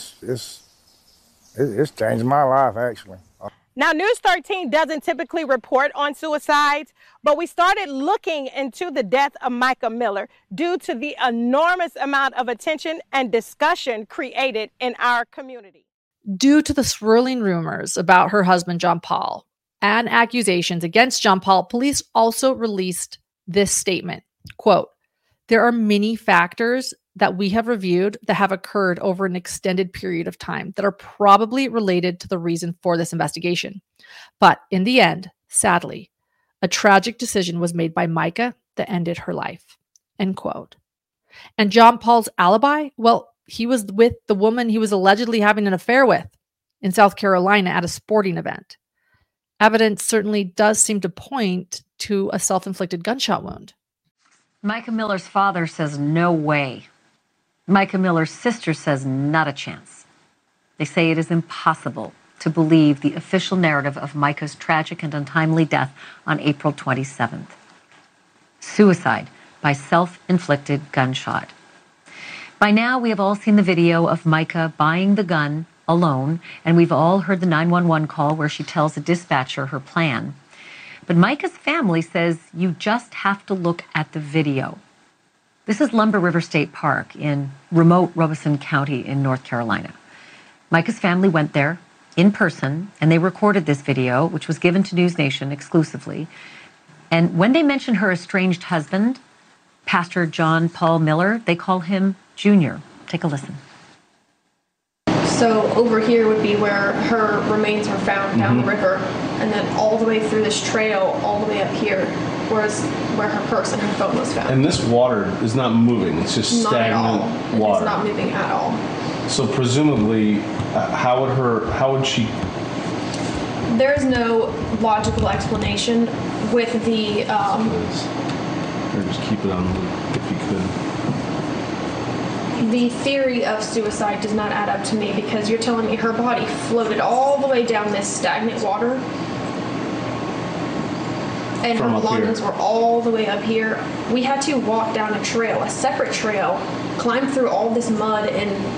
it's changed my life, actually.
Now, News 13 doesn't typically report on suicides, but we started looking into the death of Micah Miller due to the enormous amount of attention and discussion created in our community.
Due to the swirling rumors about her husband, John Paul, and accusations against John Paul, police also released this statement, quote, "There are many factors that we have reviewed that have occurred over an extended period of time that are probably related to the reason for this investigation. But in the end, sadly, a tragic decision was made by Micah that ended her life," end quote. And John Paul's alibi? Well, he was with the woman he was allegedly having an affair with in South Carolina at a sporting event. Evidence certainly does seem to point to a self-inflicted gunshot wound.
Micah Miller's father says no way. Micah Miller's sister says not a chance. They say it is impossible to believe the official narrative of Micah's tragic and untimely death on April 27th. Suicide by self-inflicted gunshot. By now, we have all seen the video of Micah buying the gun alone, and we've all heard the 911 call where she tells a dispatcher her plan. But Micah's family says you just have to look at the video. This is Lumber River State Park in remote Robeson County in North Carolina. Micah's family went there in person, and they recorded this video, which was given to News Nation exclusively. And when they mention her estranged husband, Pastor John Paul Miller, they call him Junior. Take a listen.
So over here would be where her remains were found down the river, and then all the way through this trail, all the way up here, was where her purse and her phone was found.
And this water is not moving; it's just stagnant water.
It's not moving at all.
So presumably, how would she?
There is no logical explanation with the.
Or just keep it on if you could.
The theory of suicide does not add up to me, because you're telling me her body floated all the way down this stagnant water, and her belongings were all the way up here. We had to walk down a trail, a separate trail, climb through all this mud and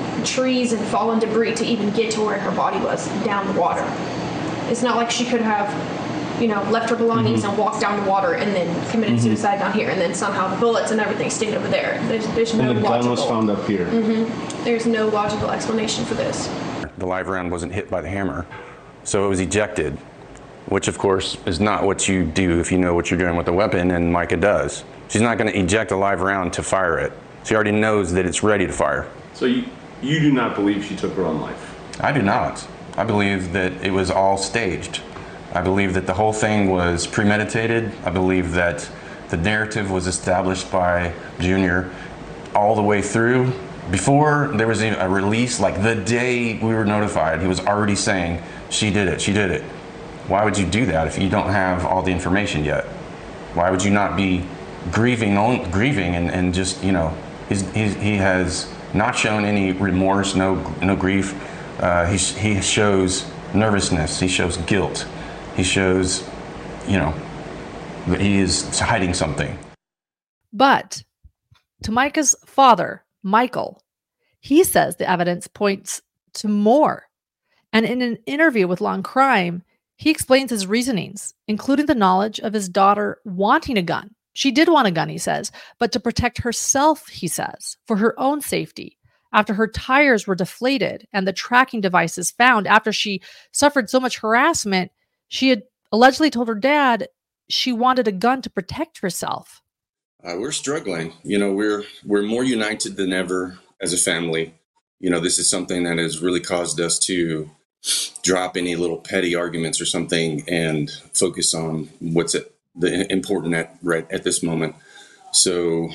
trees and fallen debris to even get to where her body was down the water. It's not like she could have, left her belongings and walked down the water and then committed suicide down here, and then somehow the bullets and everything stayed over there. There's no
And the gun was found up here.
There's no logical explanation for this.
The live round wasn't hit by the hammer, so it was ejected, which of course is not what you do if you know what you're doing with the weapon, and Micah does. She's not going to eject a live round to fire it. She already knows that it's ready to fire.
So you do not believe she took her own life?
I do not. I believe that it was all staged. I believe that the whole thing was premeditated. I believe that the narrative was established by Junior all the way through. Before there was a release, like the day we were notified, he was already saying, she did it, she did it. Why would you do that if you don't have all the information yet? Why would you not be grieving and just, he has not shown any remorse, no grief. He shows nervousness, he shows guilt. He shows, that he is hiding something.
But to Micah's father, Michael, he says the evidence points to more. And in an interview with Law and Crime, he explains his reasonings, including the knowledge of his daughter wanting a gun. She did want a gun, he says, but to protect herself, he says, for her own safety. After her tires were deflated and the tracking devices found after she suffered so much harassment, she had allegedly told her dad she wanted a gun to protect herself.
We're struggling. We're more united than ever as a family. This is something that has really caused us to drop any little petty arguments or something and focus on what's important at this moment. So,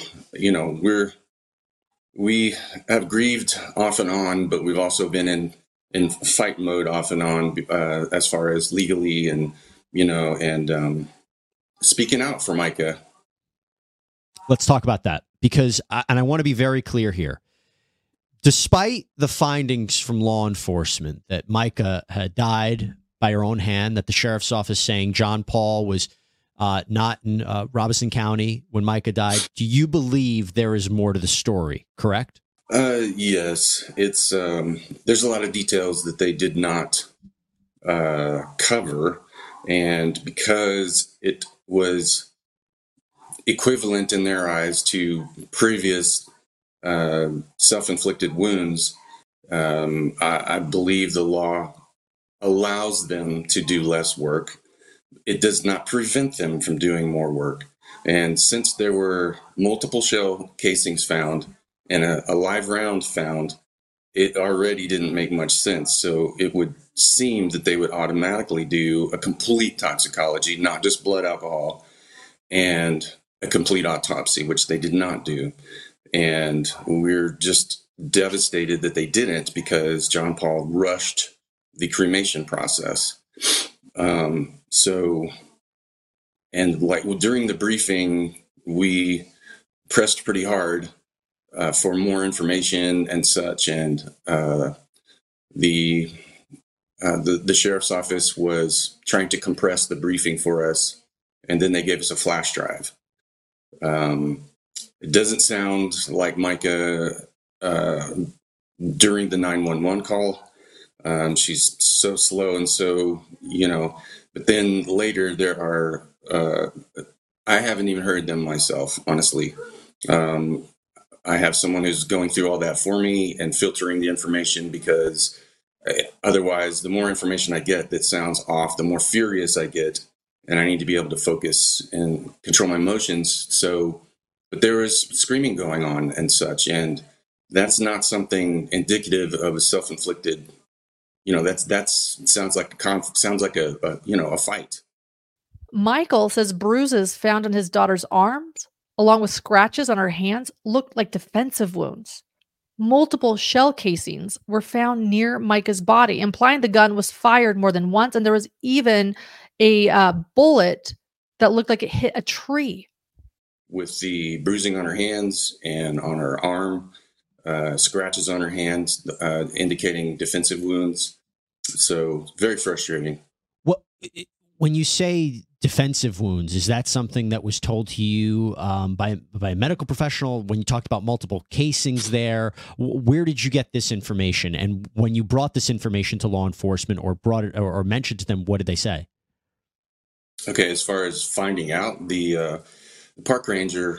we have grieved off and on, but we've also been in fight mode off and on as far as legally and speaking out for Micah.
Let's talk about that because I want to be very clear here. Despite the findings from law enforcement that Micah had died by her own hand, that the sheriff's office saying John Paul was not in Robeson County when Micah died, do you believe there is more to the story, correct?
Yes. It's there's a lot of details that they did not cover, and because it was equivalent in their eyes to previous self-inflicted wounds, I believe the law allows them to do less work. It does not prevent them from doing more work. And since there were multiple shell casings found and a live round found, it already didn't make much sense. So it would seem that they would automatically do a complete toxicology, not just blood alcohol, and a complete autopsy, which they did not do. And we're just devastated that they didn't, because John Paul rushed the cremation process. During the briefing, we pressed pretty hard for more information and such. And the sheriff's office was trying to compress the briefing for us, and then they gave us a flash drive. It doesn't sound like Micah during the 911 call. She's so slow and so, but then later there are, I haven't even heard them myself, honestly. I have someone who's going through all that for me and filtering the information, because otherwise the more information I get that sounds off, the more furious I get, and I need to be able to focus and control my emotions. But there was screaming going on and such, and that's not something indicative of a self-inflicted. That sounds like a fight.
Michael says bruises found on his daughter's arms, along with scratches on her hands, looked like defensive wounds. Multiple shell casings were found near Micah's body, implying the gun was fired more than once, and there was even a bullet that looked like it hit a tree.
With the bruising on her hands and on her arm, scratches on her hands, indicating defensive wounds. So very frustrating.
When you say defensive wounds. Is that something that was told to you by a medical professional when you talked about multiple casings there? Where did you get this information? And when you brought this information to law enforcement or brought it or mentioned to them, what did they say?
Okay, as far as finding out, the park ranger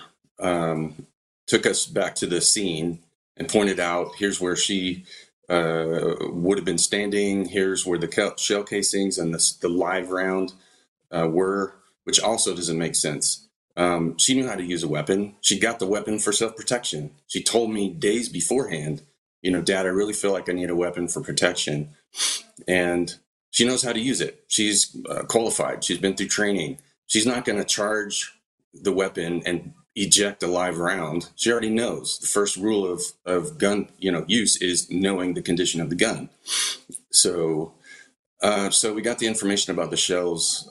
took us back to the scene and pointed out, here's where she would have been standing. Here's where the shell casings and the live round were, which also doesn't make sense. She knew how to use a weapon. She got the weapon for self-protection. She told me days beforehand, Dad, I really feel like I need a weapon for protection. And she knows how to use it. She's qualified. She's been through training. She's not going to charge the weapon and eject a live round. She already knows. The first rule of gun, use is knowing the condition of the gun. So we got the information about the shells.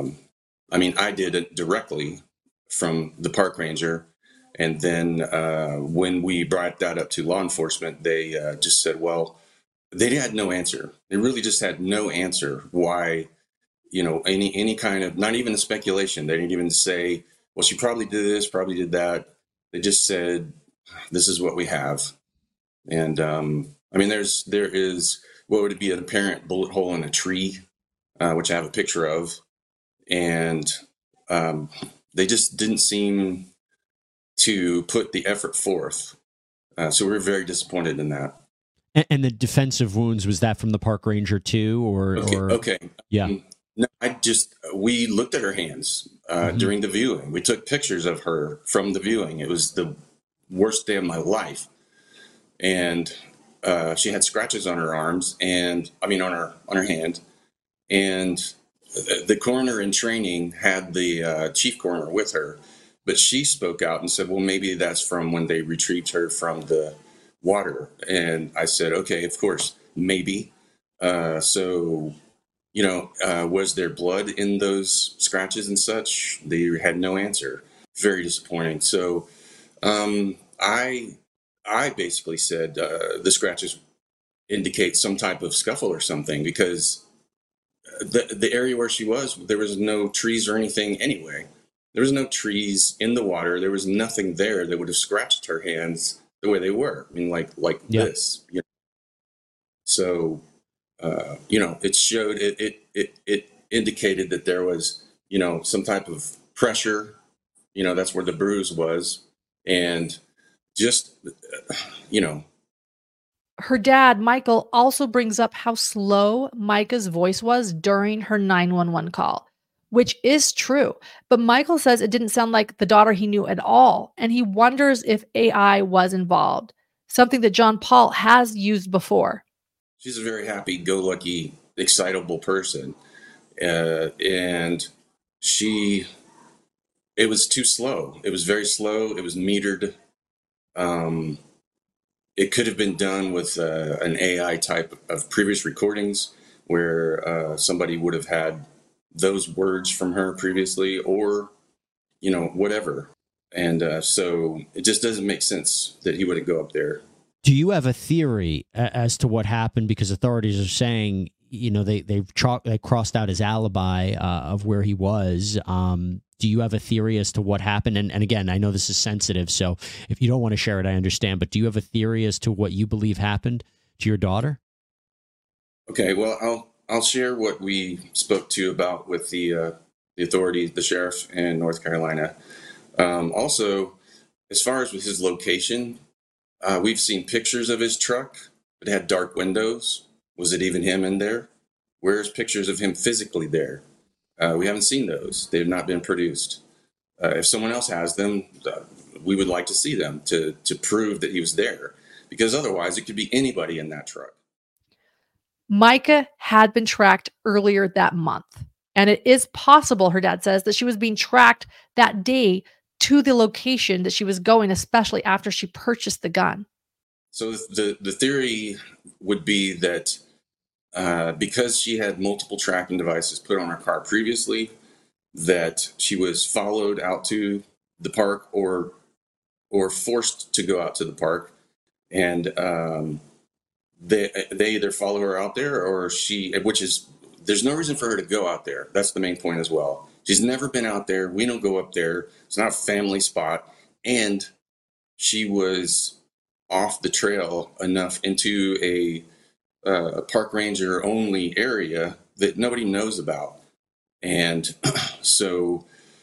I did it directly from the park ranger. And then when we brought that up to law enforcement, they just said, well, they had no answer. They really just had no answer why, any kind of, not even a speculation. They didn't even say, well, she probably did this, probably did that. They just said, this is what we have. And there is what would be an apparent bullet hole in a tree, which I have a picture of. And they just didn't seem to put the effort forth. So we were very disappointed in that.
And the defensive wounds, was that from the park ranger too,
Okay.
Yeah.
No, we looked at her hands during the viewing. We took pictures of her from the viewing. It was the worst day of my life. And she had scratches on her arms on her hand. And the coroner in training had the chief coroner with her, but she spoke out and said, well, maybe that's from when they retrieved her from the water. And I said, okay, of course, maybe. Was there blood in those scratches and such? They had no answer. Very disappointing. So I basically said the scratches indicate some type of scuffle or something, because the area where she was, there was no trees or anything anyway. There was no trees in the water. There was nothing there that would have scratched her hands the way they were. This. So, it showed, it indicated that there was, some type of pressure, that's where the bruise was. And just,
Her dad, Michael, also brings up how slow Micah's voice was during her 911 call, which is true. But Michael says it didn't sound like the daughter he knew at all. And he wonders if AI was involved, something that John Paul has used before.
She's a very happy-go-lucky, excitable person. And it was too slow. It was very slow. It was metered. It could have been done with an AI type of previous recordings where somebody would have had those words from her previously, or, whatever. And so it just doesn't make sense that he wouldn't go up there.
Do you have a theory as to what happened? Because authorities are saying, they crossed out his alibi of where he was. Do you have a theory as to what happened? And again, I know this is sensitive, so if you don't want to share it, I understand. But do you have a theory as to what you believe happened to your daughter?
Okay, well, I'll share what we spoke to about with the authorities, the sheriff in North Carolina. Also, as far as with his location, we've seen pictures of his truck. It had dark windows. Was it even him in there? Where's pictures of him physically there? We haven't seen those. They have not been produced. If someone else has them, we would like to see them to prove that he was there, because otherwise it could be anybody in that truck.
Micah had been tracked earlier that month, and it is possible, her dad says, that she was being tracked that day to the location that she was going, especially after she purchased the gun.
So the theory would be that because she had multiple tracking devices put on her car previously, that she was followed out to the park or forced to go out to the park, and they either follow her out there, or there's no reason for her to go out there. That's the main point as well. She's never been out there. We don't go up there. It's not a family spot. And she was off the trail enough into a park ranger only area that nobody knows about. And so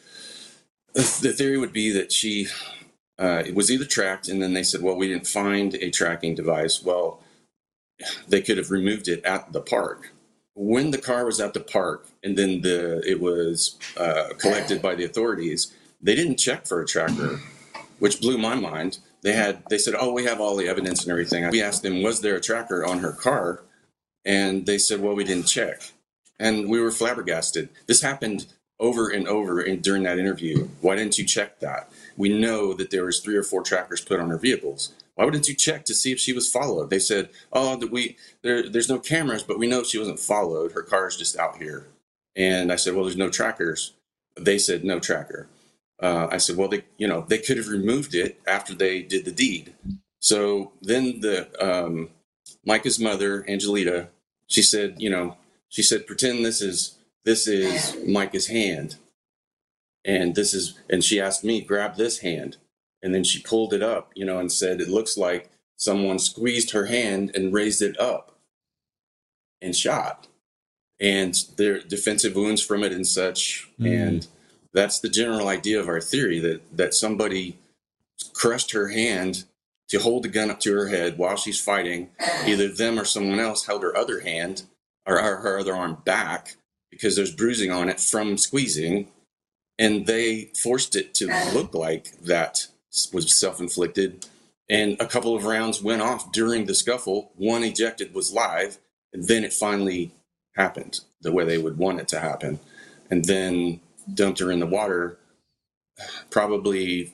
the theory would be that she was either tracked, and then they said, well, we didn't find a tracking device. Well, they could have removed it at the park. When the car was at the park and then it was collected by the authorities, they didn't check for a tracker, which blew my mind. They said, oh, we have all the evidence and everything. We asked them, was there a tracker on her car? And they said, well, we didn't check. And we were flabbergasted. This happened over and over during that interview. Why didn't you check that? We know that there was 3 or 4 trackers put on her vehicles. Why wouldn't you check to see if she was followed? They said, oh, there's no cameras, but we know she wasn't followed. Her car is just out here. And I said, well, there's no trackers. They said, no tracker. I said, well, they could have removed it after they did the deed. So then Micah's mother, Angelita, she said, pretend this is Micah's hand. And she asked me, grab this hand. And then she pulled it up, and said, it looks like someone squeezed her hand and raised it up and shot. And there are defensive wounds from it and such. And that's the general idea of our theory, that somebody crushed her hand to hold the gun up to her head while she's fighting. Either them or someone else held her other hand or her other arm back because there's bruising on it from squeezing. And they forced it to look like that was self-inflicted. And a couple of rounds went off during the scuffle. One ejected was live. And then it finally happened the way they would want it to happen. And then dumped her in the water, probably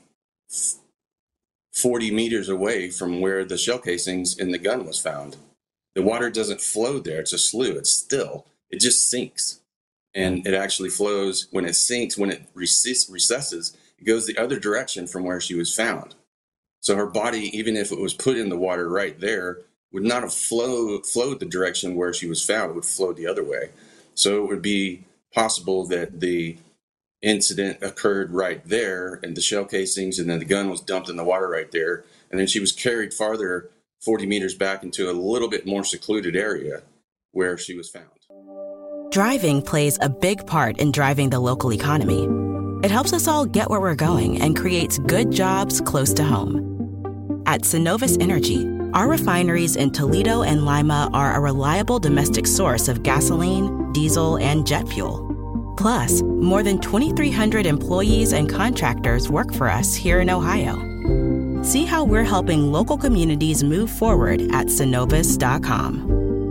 40 meters away from where the shell casings in the gun was found. The water doesn't flow there. It's a slough. It's still. It just sinks. And it actually flows when it sinks, when it recesses, it goes the other direction from where she was found. So her body, even if it was put in the water right there, would not have flowed the direction where she was found. It would flow the other way. So it would be possible that the incident occurred right there, and the shell casings, and then the gun was dumped in the water right there. And then she was carried farther, 40 meters back into a little bit more secluded area where she was found.
Driving plays a big part in driving the local economy. It helps us all get where we're going and creates good jobs close to home. At Synovus Energy, our refineries in Toledo and Lima are a reliable domestic source of gasoline, diesel, and jet fuel. Plus, more than 2,300 employees and contractors work for us here in Ohio. See how we're helping local communities move forward at Synovus.com.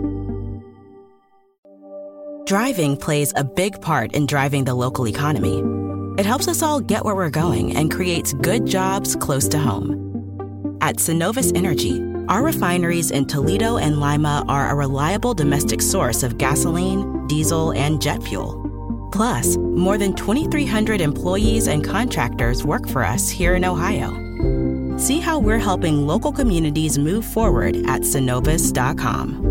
Driving plays a big part in driving the local economy. It helps us all get where we're going and creates good jobs close to home. At Synovus Energy, our refineries in Toledo and Lima are a reliable domestic source of gasoline, diesel, and jet fuel. Plus, more than 2,300 employees and contractors work for us here in Ohio. See how we're helping local communities move forward at Synovus.com.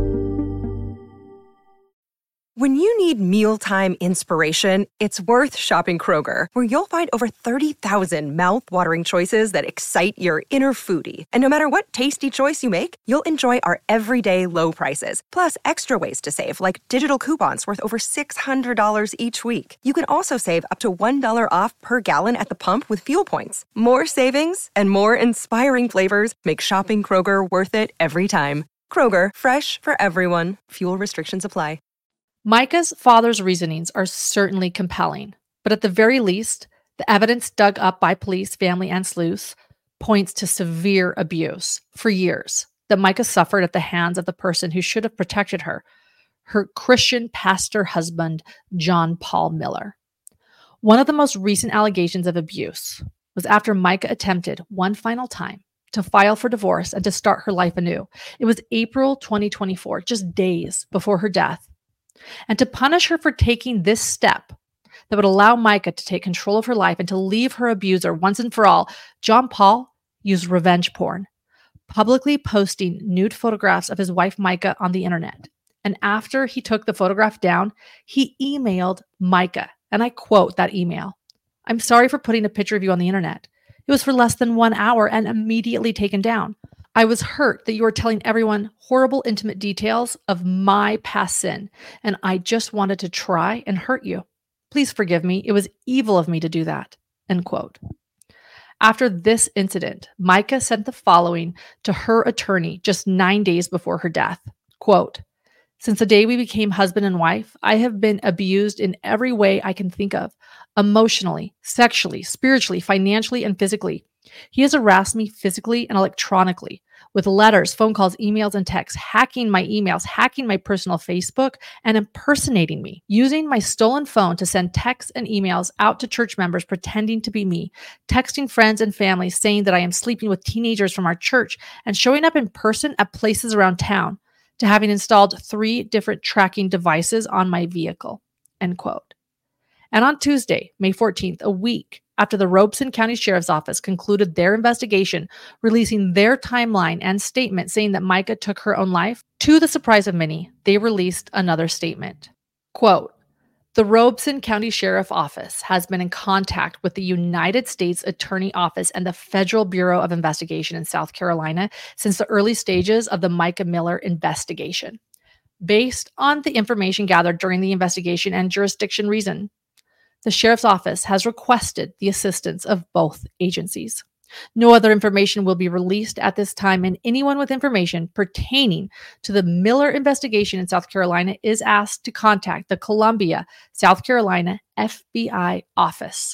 When you need mealtime inspiration, it's worth shopping Kroger, where you'll find over 30,000 mouth-watering choices that excite your inner foodie. And no matter what tasty choice you make, you'll enjoy our everyday low prices, plus extra ways to save, like digital coupons worth over $600 each week. You can also save up to $1 off per gallon at the pump with fuel points. More savings and more inspiring flavors make shopping Kroger worth it every time. Kroger, fresh for everyone. Fuel restrictions apply.
Micah's father's reasonings are certainly compelling, but at the very least, the evidence dug up by police, family, and sleuths points to severe abuse for years that Micah suffered at the hands of the person who should have protected her, her Christian pastor husband, John Paul Miller. One of the most recent allegations of abuse was after Micah attempted one final time to file for divorce and to start her life anew. It was April 2024, just days before her death. And to punish her for taking this step that would allow Micah to take control of her life and to leave her abuser once and for all, John Paul used revenge porn, publicly posting nude photographs of his wife Micah on the internet. And after he took the photograph down, he emailed Micah And I quote that email. "I'm sorry for putting a picture of you on the internet. It was for less than 1 hour and immediately taken down. I was hurt that you were telling everyone horrible, intimate details of my past sin, and I just wanted to try and hurt you. Please forgive me. It was evil of me to do that." End quote. After this incident, Micah sent the following to her attorney just 9 days before her death. Quote, "Since the day we became husband and wife, I have been abused in every way I can think of, emotionally, sexually, spiritually, financially, and physically. He has harassed me physically and electronically with letters, phone calls, emails, and texts, hacking my emails, hacking my personal Facebook, and impersonating me, using my stolen phone to send texts and emails out to church members pretending to be me, texting friends and family saying that I am sleeping with teenagers from our church, and showing up in person at places around town, to having installed 3 different tracking devices on my vehicle." End quote. And on Tuesday, May 14th, a week after the Robeson County Sheriff's Office concluded their investigation, releasing their timeline and statement saying that Micah took her own life, to the surprise of many, they released another statement. Quote, "The Robeson County Sheriff's Office has been in contact with the United States Attorney Office and the Federal Bureau of Investigation in South Carolina since the early stages of the Micah Miller investigation. Based on the information gathered during the investigation and jurisdiction reason, the Sheriff's Office has requested the assistance of both agencies. No other information will be released at this time, and anyone with information pertaining to the Miller investigation in South Carolina is asked to contact the Columbia, South Carolina FBI office."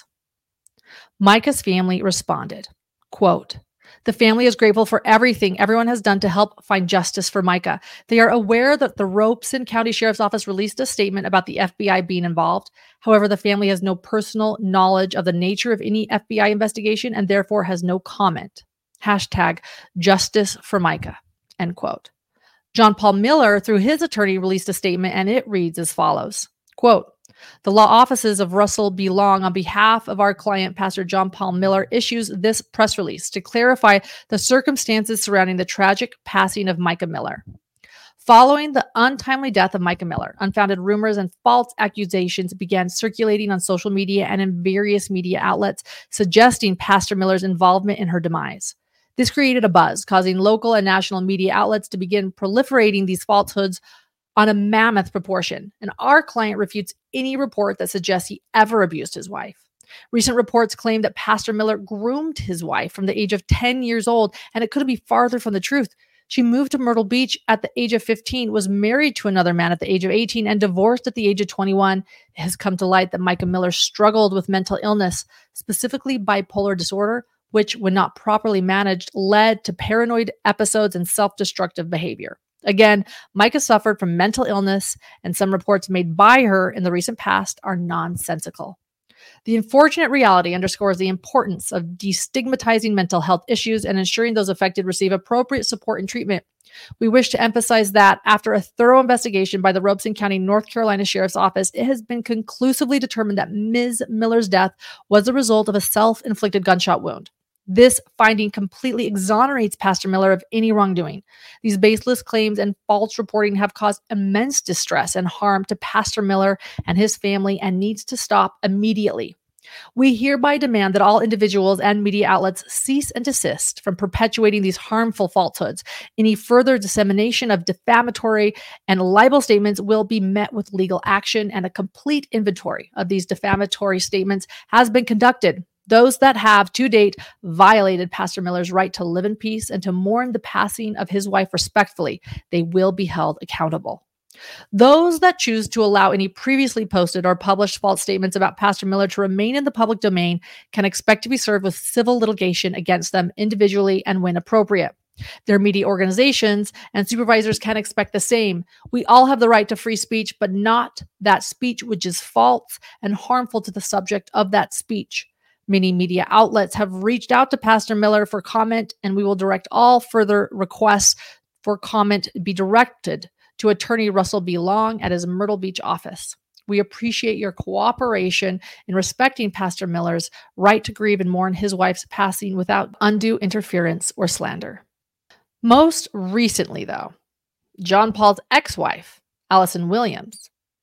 Micah's family responded, quote, "The family is grateful for everything everyone has done to help find justice for Micah. They are aware that the Robeson County Sheriff's Office released a statement about the FBI being involved. However, the family has no personal knowledge of the nature of any FBI investigation and therefore has no comment. Hashtag justice for Micah." End quote. John Paul Miller, through his attorney, released a statement, and it reads as follows, quote, "The law offices of Russell B. Long, on behalf of our client, Pastor John Paul Miller, issues this press release to clarify the circumstances surrounding the tragic passing of Micah Miller. Following the untimely death of Micah Miller, unfounded rumors and false accusations began circulating on social media and in various media outlets, suggesting Pastor Miller's involvement in her demise. This created a buzz, causing local and national media outlets to begin proliferating these falsehoods on a mammoth proportion, and our client refutes any report that suggests he ever abused his wife. Recent reports claim that Pastor Miller groomed his wife from the age of 10 years old, and it couldn't be farther from the truth. She moved to Myrtle Beach at the age of 15, was married to another man at the age of 18, and divorced at the age of 21. It has come to light that Micah Miller struggled with mental illness, specifically bipolar disorder, which, when not properly managed, led to paranoid episodes and self-destructive behavior. Again, Micah suffered from mental illness, and some reports made by her in the recent past are nonsensical. The unfortunate reality underscores the importance of destigmatizing mental health issues and ensuring those affected receive appropriate support and treatment. We wish to emphasize that after a thorough investigation by the Robeson County, North Carolina Sheriff's Office, it has been conclusively determined that Ms. Miller's death was the result of a self-inflicted gunshot wound. This finding completely exonerates Pastor Miller of any wrongdoing. These baseless claims and false reporting have caused immense distress and harm to Pastor Miller and his family and needs to stop immediately. We hereby demand that all individuals and media outlets cease and desist from perpetuating these harmful falsehoods. Any further dissemination of defamatory and libel statements will be met with legal action, and a complete inventory of these defamatory statements has been conducted. Those that have, to date, violated Pastor Miller's right to live in peace and to mourn the passing of his wife respectfully, they will be held accountable. Those that choose to allow any previously posted or published false statements about Pastor Miller to remain in the public domain can expect to be served with civil litigation against them individually and when appropriate. Their media organizations and supervisors can expect the same. We all have the right to free speech, but not that speech which is false and harmful to the subject of that speech. Many media outlets have reached out to Pastor Miller for comment, and we will direct all further requests for comment be directed to Attorney Russell B. Long at his Myrtle Beach office. We appreciate your cooperation in respecting Pastor Miller's right to grieve and mourn his wife's passing without undue interference or slander. Most recently, though, John Paul's ex-wife, Allison Williams,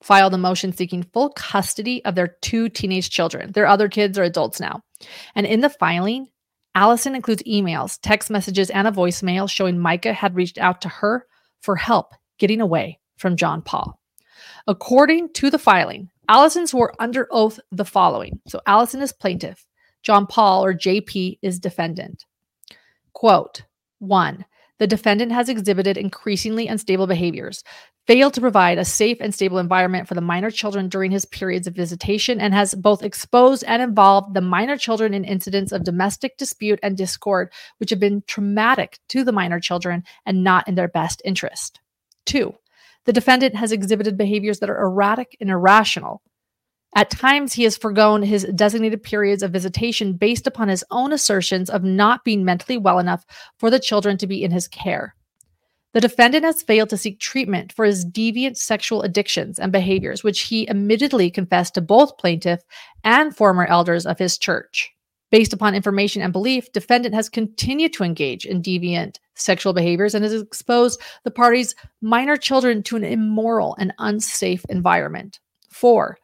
filed a motion seeking full custody of their 2 teenage children. Their other kids are adults now. And in the filing, Allison includes emails, text messages, and a voicemail showing Micah had reached out to her for help getting away from John Paul. According to the filing, Allison swore under oath the following. So Allison is plaintiff. John Paul, or JP, is defendant. Quote, 1. The defendant has exhibited increasingly unstable behaviors, failed to provide a safe and stable environment for the minor children during his periods of visitation, and has both exposed and involved the minor children in incidents of domestic dispute and discord, which have been traumatic to the minor children and not in their best interest. 2. The defendant has exhibited behaviors that are erratic and irrational. At times, he has forgone his designated periods of visitation based upon his own assertions of not being mentally well enough for the children to be in his care. The defendant has failed to seek treatment for his deviant sexual addictions and behaviors, which he admittedly confessed to both plaintiff and former elders of his church. Based upon information and belief, defendant has continued to engage in deviant sexual behaviors and has exposed the parties' minor children to an immoral and unsafe environment. 4.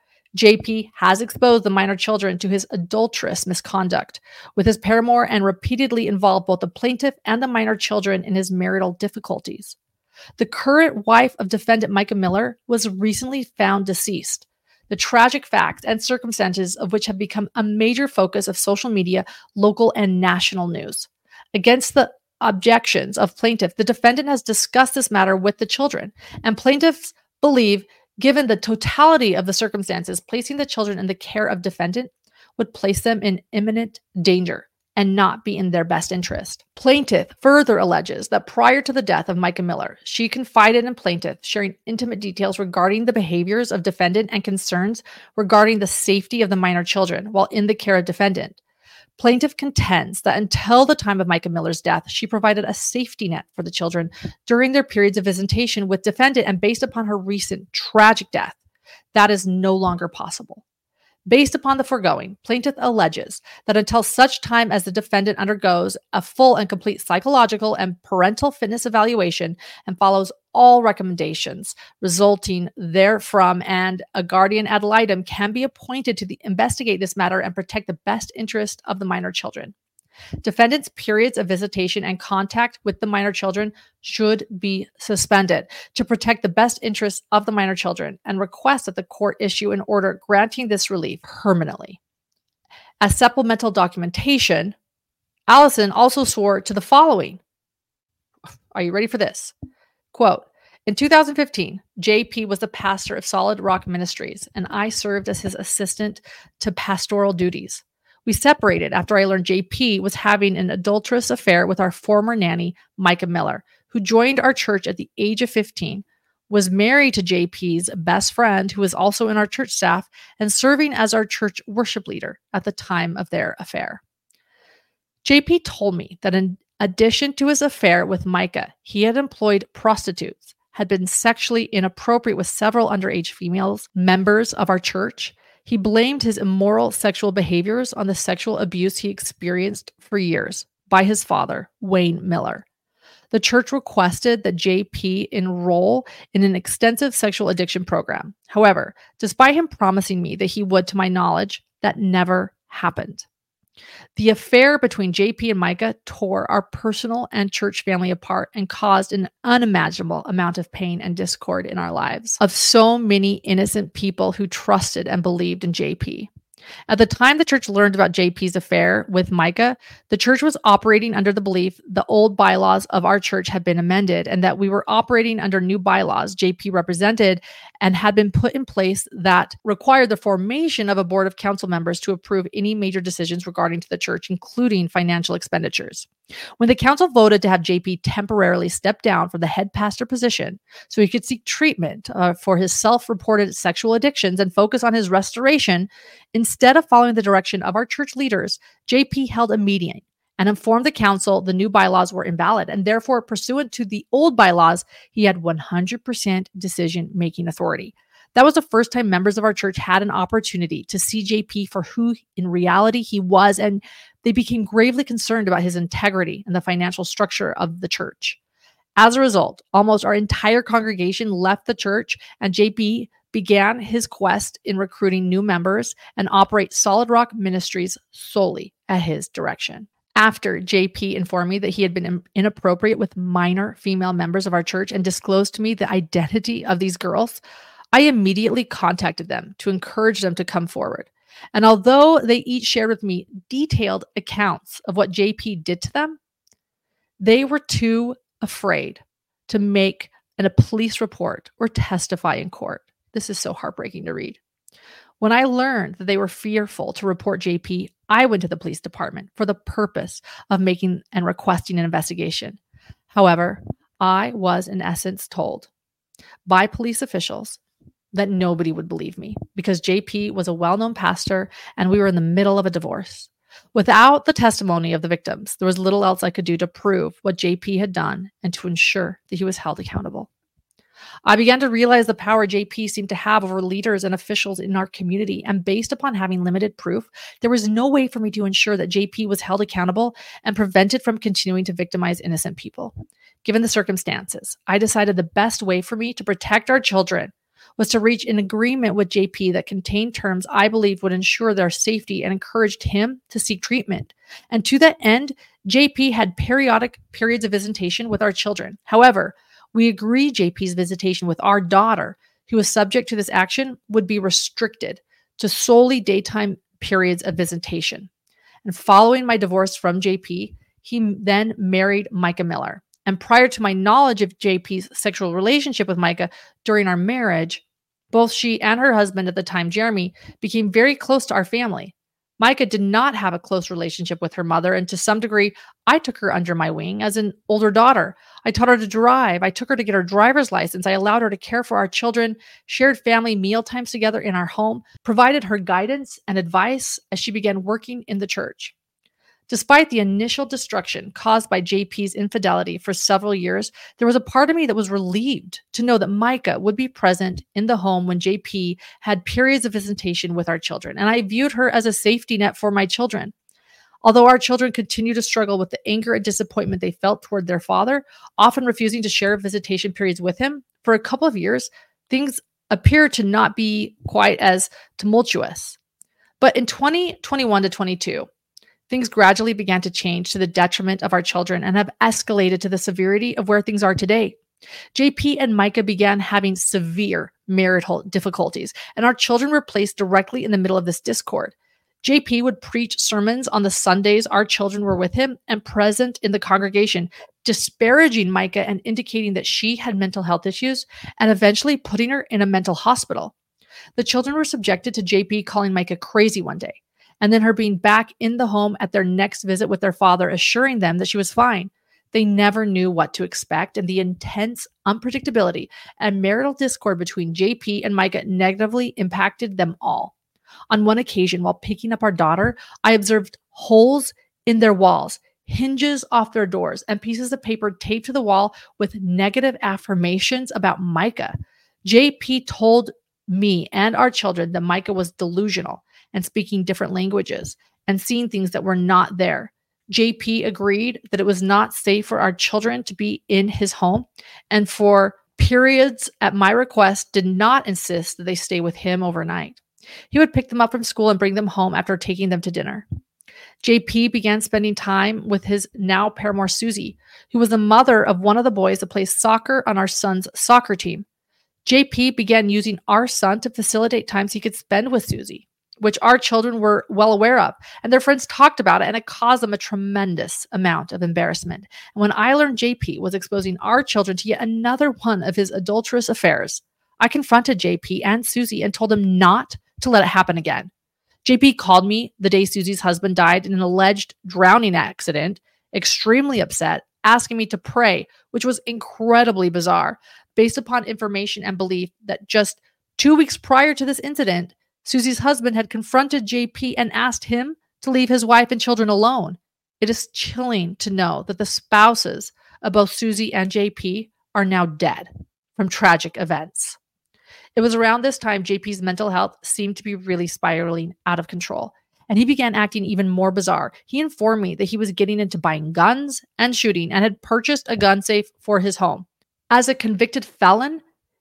JP has exposed the minor children to his adulterous misconduct with his paramour and repeatedly involved both the plaintiff and the minor children in his marital difficulties. The current wife of defendant Micah Miller was recently found deceased. The tragic facts and circumstances of which have become a major focus of social media, local and national news. Against the objections of plaintiff, the defendant has discussed this matter with the children, and plaintiffs believe, given the totality of the circumstances, placing the children in the care of defendant would place them in imminent danger and not be in their best interest. Plaintiff further alleges that prior to the death of Micah Miller, she confided in plaintiff, sharing intimate details regarding the behaviors of defendant and concerns regarding the safety of the minor children while in the care of defendant. Plaintiff contends that until the time of Micah Miller's death, she provided a safety net for the children during their periods of visitation with defendant, and based upon her recent tragic death, that is no longer possible. Based upon the foregoing, plaintiff alleges that until such time as the defendant undergoes a full and complete psychological and parental fitness evaluation and follows all recommendations resulting therefrom, and a guardian ad litem can be appointed to investigate this matter and protect the best interest of the minor children. Defendant's periods of visitation and contact with the minor children should be suspended to protect the best interests of the minor children, and request that the court issue an order granting this relief permanently. As supplemental documentation, Allison also swore to the following. Are you ready for this? Quote, in 2015, JP was the pastor of Solid Rock Ministries, and I served as his assistant to pastoral duties. We separated after I learned JP was having an adulterous affair with our former nanny, Micah Miller, who joined our church at the age of 15, was married to JP's best friend, who was also in our church staff, and serving as our church worship leader at the time of their affair. JP told me that in addition to his affair with Micah, he had employed prostitutes, had been sexually inappropriate with several underage females, members of our church. He blamed his immoral sexual behaviors on the sexual abuse he experienced for years by his father, Wayne Miller. The church requested that JP enroll in an extensive sexual addiction program. However, despite him promising me that he would, to my knowledge, that never happened. The affair between JP and Micah tore our personal and church family apart and caused an unimaginable amount of pain and discord in our lives of so many innocent people who trusted and believed in JP. At the time the church learned about JP's affair with Micah, the church was operating under the belief the old bylaws of our church had been amended and that we were operating under new bylaws JP represented and had been put in place that required the formation of a board of council members to approve any major decisions regarding to the church, including financial expenditures. When the council voted to have JP temporarily step down from the head pastor position so he could seek treatment for his self-reported sexual addictions and focus on his restoration, instead of following the direction of our church leaders, JP held a meeting and informed the council the new bylaws were invalid, and therefore, pursuant to the old bylaws, he had 100% decision-making authority. That was the first time members of our church had an opportunity to see JP for who in reality he was, and they became gravely concerned about his integrity and the financial structure of the church. As a result, almost our entire congregation left the church, and JP began his quest in recruiting new members and operate Solid Rock Ministries solely at his direction. After JP informed me that he had been inappropriate with minor female members of our church and disclosed to me the identity of these girls, I immediately contacted them to encourage them to come forward. And although they each shared with me detailed accounts of what JP did to them, they were too afraid to make a police report or testify in court. This is so heartbreaking to read. When I learned that they were fearful to report JP, I went to the police department for the purpose of making and requesting an investigation. However, I was in essence told by police officials that nobody would believe me because JP was a well-known pastor and we were in the middle of a divorce. Without the testimony of the victims, there was little else I could do to prove what JP had done and to ensure that he was held accountable. I began to realize the power JP seemed to have over leaders and officials in our community, and based upon having limited proof, there was no way for me to ensure that JP was held accountable and prevented from continuing to victimize innocent people. Given the circumstances, I decided the best way for me to protect our children was to reach an agreement with JP that contained terms I believed would ensure their safety and encouraged him to seek treatment. And to that end, JP had periodic periods of visitation with our children. However, we agreed JP's visitation with our daughter, who was subject to this action, would be restricted to solely daytime periods of visitation. And following my divorce from JP, he then married Micah Miller. And prior to my knowledge of JP's sexual relationship with Micah during our marriage, both she and her husband at the time, Jeremy, became very close to our family. Micah did not have a close relationship with her mother, and to some degree, I took her under my wing as an older daughter. I taught her to drive. I took her to get her driver's license. I allowed her to care for our children, shared family meal times together in our home, provided her guidance and advice as she began working in the church. Despite the initial destruction caused by JP's infidelity for several years, there was a part of me that was relieved to know that Micah would be present in the home when JP had periods of visitation with our children, and I viewed her as a safety net for my children. Although our children continue to struggle with the anger and disappointment they felt toward their father, often refusing to share visitation periods with him, for a couple of years, things appear to not be quite as tumultuous. But in 2021 to 22, things gradually began to change to the detriment of our children and have escalated to the severity of where things are today. JP and Micah began having severe marital difficulties, and our children were placed directly in the middle of this discord. JP would preach sermons on the Sundays our children were with him and present in the congregation, disparaging Micah and indicating that she had mental health issues and eventually putting her in a mental hospital. The children were subjected to JP calling Micah crazy one day, and then her being back in the home at their next visit with their father, assuring them that she was fine. They never knew what to expect, and the intense unpredictability and marital discord between JP and Micah negatively impacted them all. On one occasion, while picking up our daughter, I observed holes in their walls, hinges off their doors, and pieces of paper taped to the wall with negative affirmations about Micah. JP told me and our children that Micah was delusional and speaking different languages and seeing things that were not there. JP agreed that it was not safe for our children to be in his home, and for periods at my request did not insist that they stay with him overnight. He would pick them up from school and bring them home after taking them to dinner. JP began spending time with his now paramour Susie, who was the mother of one of the boys that plays soccer on our son's soccer team. JP began using our son to facilitate times he could spend with Susie, which our children were well aware of, and their friends talked about it, and it caused them a tremendous amount of embarrassment. And when I learned JP was exposing our children to yet another one of his adulterous affairs, I confronted JP and Susie and told them not to let it happen again. JP called me the day Susie's husband died in an alleged drowning accident, extremely upset, asking me to pray, which was incredibly bizarre, based upon information and belief that just 2 weeks prior to this incident, Susie's husband had confronted JP and asked him to leave his wife and children alone. It is chilling to know that the spouses of both Susie and JP are now dead from tragic events. It was around this time JP's mental health seemed to be really spiraling out of control, and he began acting even more bizarre. He informed me that he was getting into buying guns and shooting and had purchased a gun safe for his home. As a convicted felon,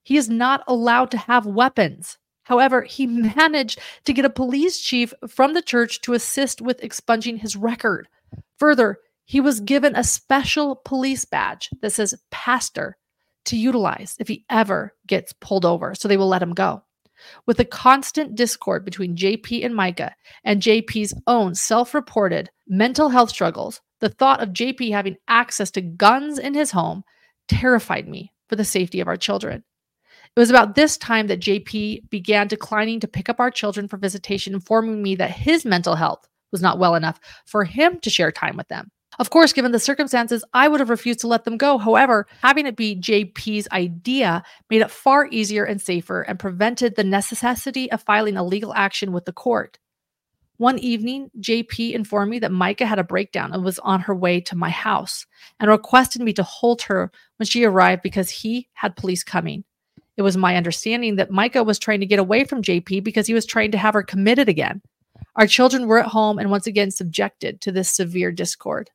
He is not allowed to have weapons. However, he managed to get a police chief from the church to assist with expunging his record. Further, he was given a special police badge that says pastor to utilize if he ever gets pulled over, so they will let him go. With the constant discord between JP and Micah and JP's own self-reported mental health struggles, the thought of JP having access to guns in his home terrified me for the safety of our children. It was about this time that JP began declining to pick up our children for visitation, informing me that his mental health was not well enough for him to share time with them. Of course, given the circumstances, I would have refused to let them go. However, having it be JP's idea made it far easier and safer and prevented the necessity of filing a legal action with the court. One evening, JP informed me that Micah had a breakdown and was on her way to my house and requested me to hold her when she arrived because he had police coming. It was my understanding that Micah was trying to get away from JP because he was trying to have her committed again. Our children were at home and once again subjected to this severe discord.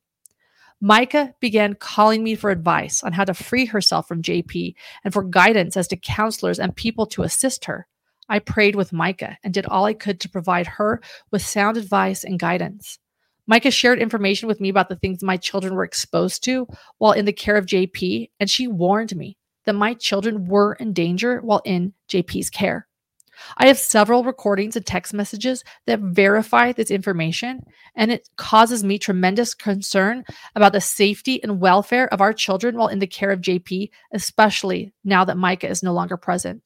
Micah began calling me for advice on how to free herself from JP and for guidance as to counselors and people to assist her. I prayed with Micah and did all I could to provide her with sound advice and guidance. Micah shared information with me about the things my children were exposed to while in the care of JP, and she warned me that my children were in danger while in JP's care. I have several recordings and text messages that verify this information, and it causes me tremendous concern about the safety and welfare of our children while in the care of JP, especially now that Micah is no longer present.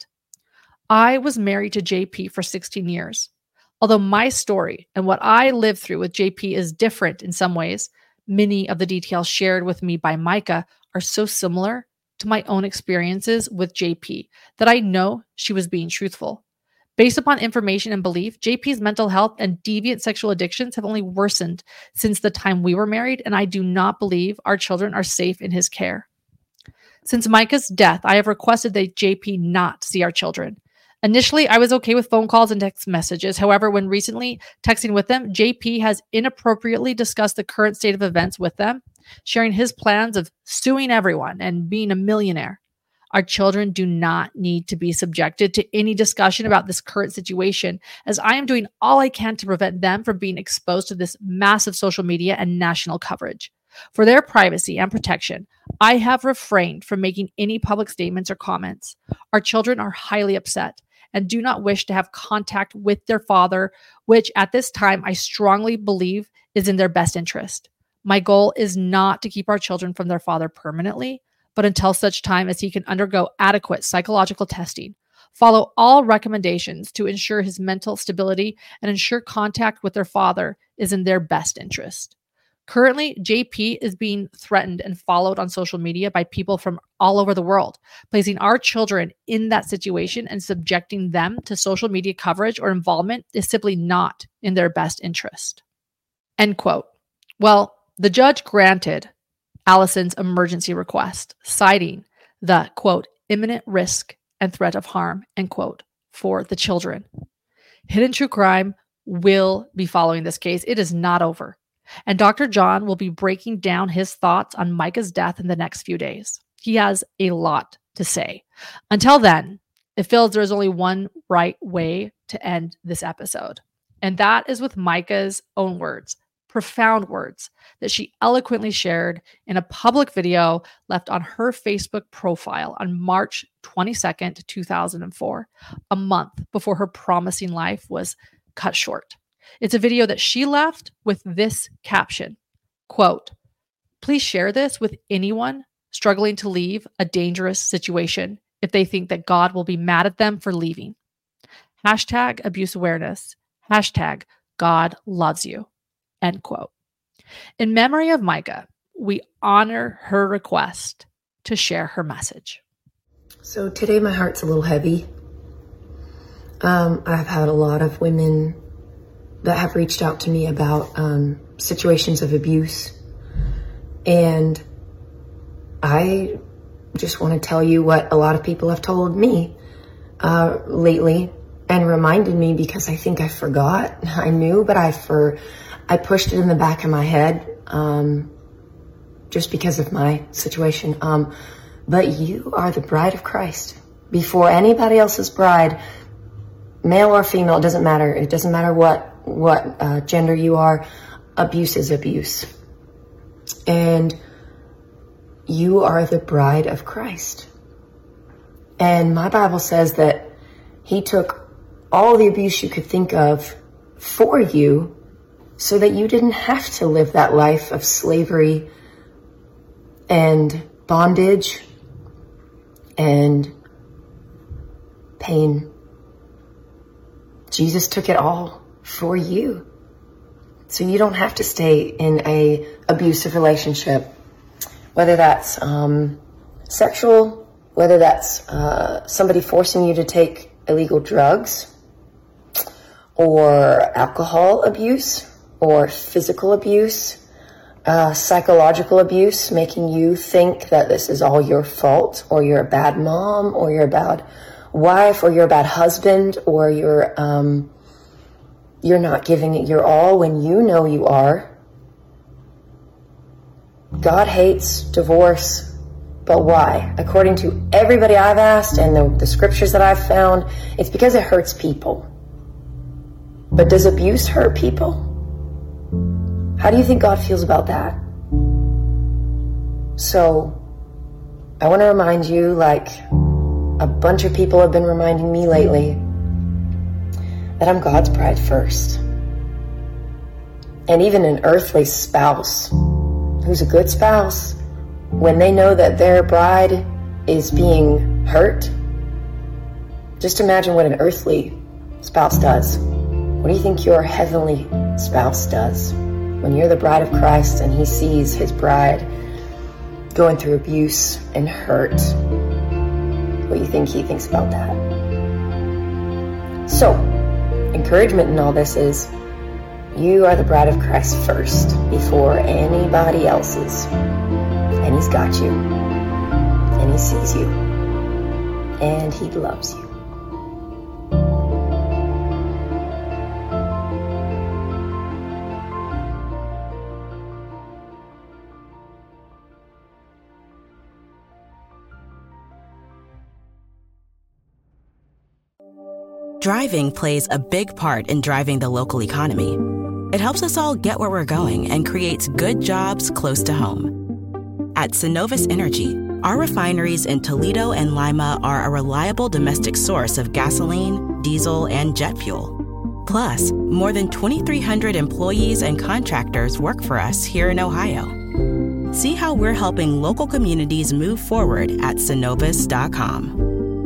I was married to JP for 16 years. Although my story and what I lived through with JP is different in some ways, many of the details shared with me by Micah are so similar to my own experiences with JP that I know she was being truthful. Based upon information and belief, JP's mental health and deviant sexual addictions have only worsened since the time we were married, and I do not believe our children are safe in his care. Since Micah's death, I have requested that JP not see our children. Initially, I was okay with phone calls and text messages. However, when recently texting with them, JP has inappropriately discussed the current state of events with them, sharing his plans of suing everyone and being a millionaire. Our children do not need to be subjected to any discussion about this current situation, as I am doing all I can to prevent them from being exposed to this massive social media and national coverage. For their privacy and protection, I have refrained from making any public statements or comments. Our children are highly upset and do not wish to have contact with their father, which at this time I strongly believe is in their best interest. My goal is not to keep our children from their father permanently, but until such time as he can undergo adequate psychological testing, follow all recommendations to ensure his mental stability, and ensure contact with their father is in their best interest. Currently, JP is being threatened and followed on social media by people from all over the world. Placing our children in that situation and subjecting them to social media coverage or involvement is simply not in their best interest. End quote. Well, the judge granted Allison's emergency request, citing the, quote, imminent risk and threat of harm, end quote, for the children. Hidden True Crime will be following this case. It is not over. And Dr. John will be breaking down his thoughts on Micah's death in the next few days. He has a lot to say. Until then, it feels there is only one right way to end this episode. And that is with Micah's own words. Profound words that she eloquently shared in a public video left on her Facebook profile on March 22nd, 2004, a month before her promising life was cut short. It's a video that she left with this caption, quote, "Please share this with anyone struggling to leave a dangerous situation if they think that God will be mad at them for leaving. Hashtag abuse awareness. Hashtag God loves you." End quote. In memory of Micah, we honor her request to share her message.
So today my heart's a little heavy. I've had a lot of women that have reached out to me about situations of abuse. And I just want to tell you what a lot of people have told me lately and reminded me, because I think I forgot. I knew, but I pushed it in the back of my head just because of my situation. But you are the bride of Christ. before anybody else's bride, male or female, it doesn't matter. It doesn't matter what gender you are. Abuse is abuse. And you are the bride of Christ. And my Bible says that he took all the abuse you could think of for you so that you didn't have to live that life of slavery and bondage and pain. Jesus took it all for you. So you don't have to stay in a abusive relationship, whether that's sexual, whether that's somebody forcing you to take illegal drugs, or alcohol abuse, or physical abuse, psychological abuse, making you think that this is all your fault, or you're a bad mom, or you're a bad wife, or you're a bad husband, or you're not giving it your all when you know you are. God hates divorce, but why? According to everybody I've asked and the scriptures that I've found, it's because it hurts people. But does abuse hurt people? How do you think God feels about that? So, I want to remind you, like a bunch of people have been reminding me lately, that I'm God's bride first. And even an earthly spouse who's a good spouse, when they know that their bride is being hurt, just imagine what an earthly spouse does. What do you think your heavenly spouse does when you're the bride of Christ and he sees his bride going through abuse and hurt? What do you think he thinks about that? So, encouragement in all this is you are the bride of Christ first before anybody else's. And he's got you. And he sees you. And he loves you.
Driving plays a big part in driving the local economy. It helps us all get where we're going and creates good jobs close to home. At Synovus Energy, our refineries in Toledo and Lima are a reliable domestic source of gasoline, diesel, and jet fuel. Plus, more than 2,300 employees and contractors work for us here in Ohio. See how we're helping local communities move forward at Synovus.com.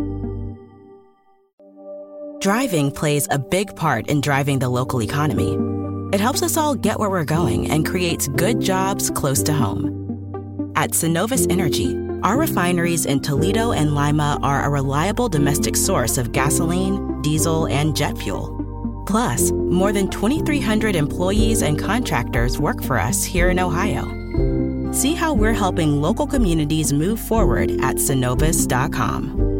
Driving plays a big part in driving the local economy. It helps us all get where we're going and creates good jobs close to home. At Synovus Energy, our refineries in Toledo and Lima are a reliable domestic source of gasoline, diesel, and jet fuel. Plus, more than 2,300 employees and contractors work for us here in Ohio. See how we're helping local communities move forward at Synovus.com.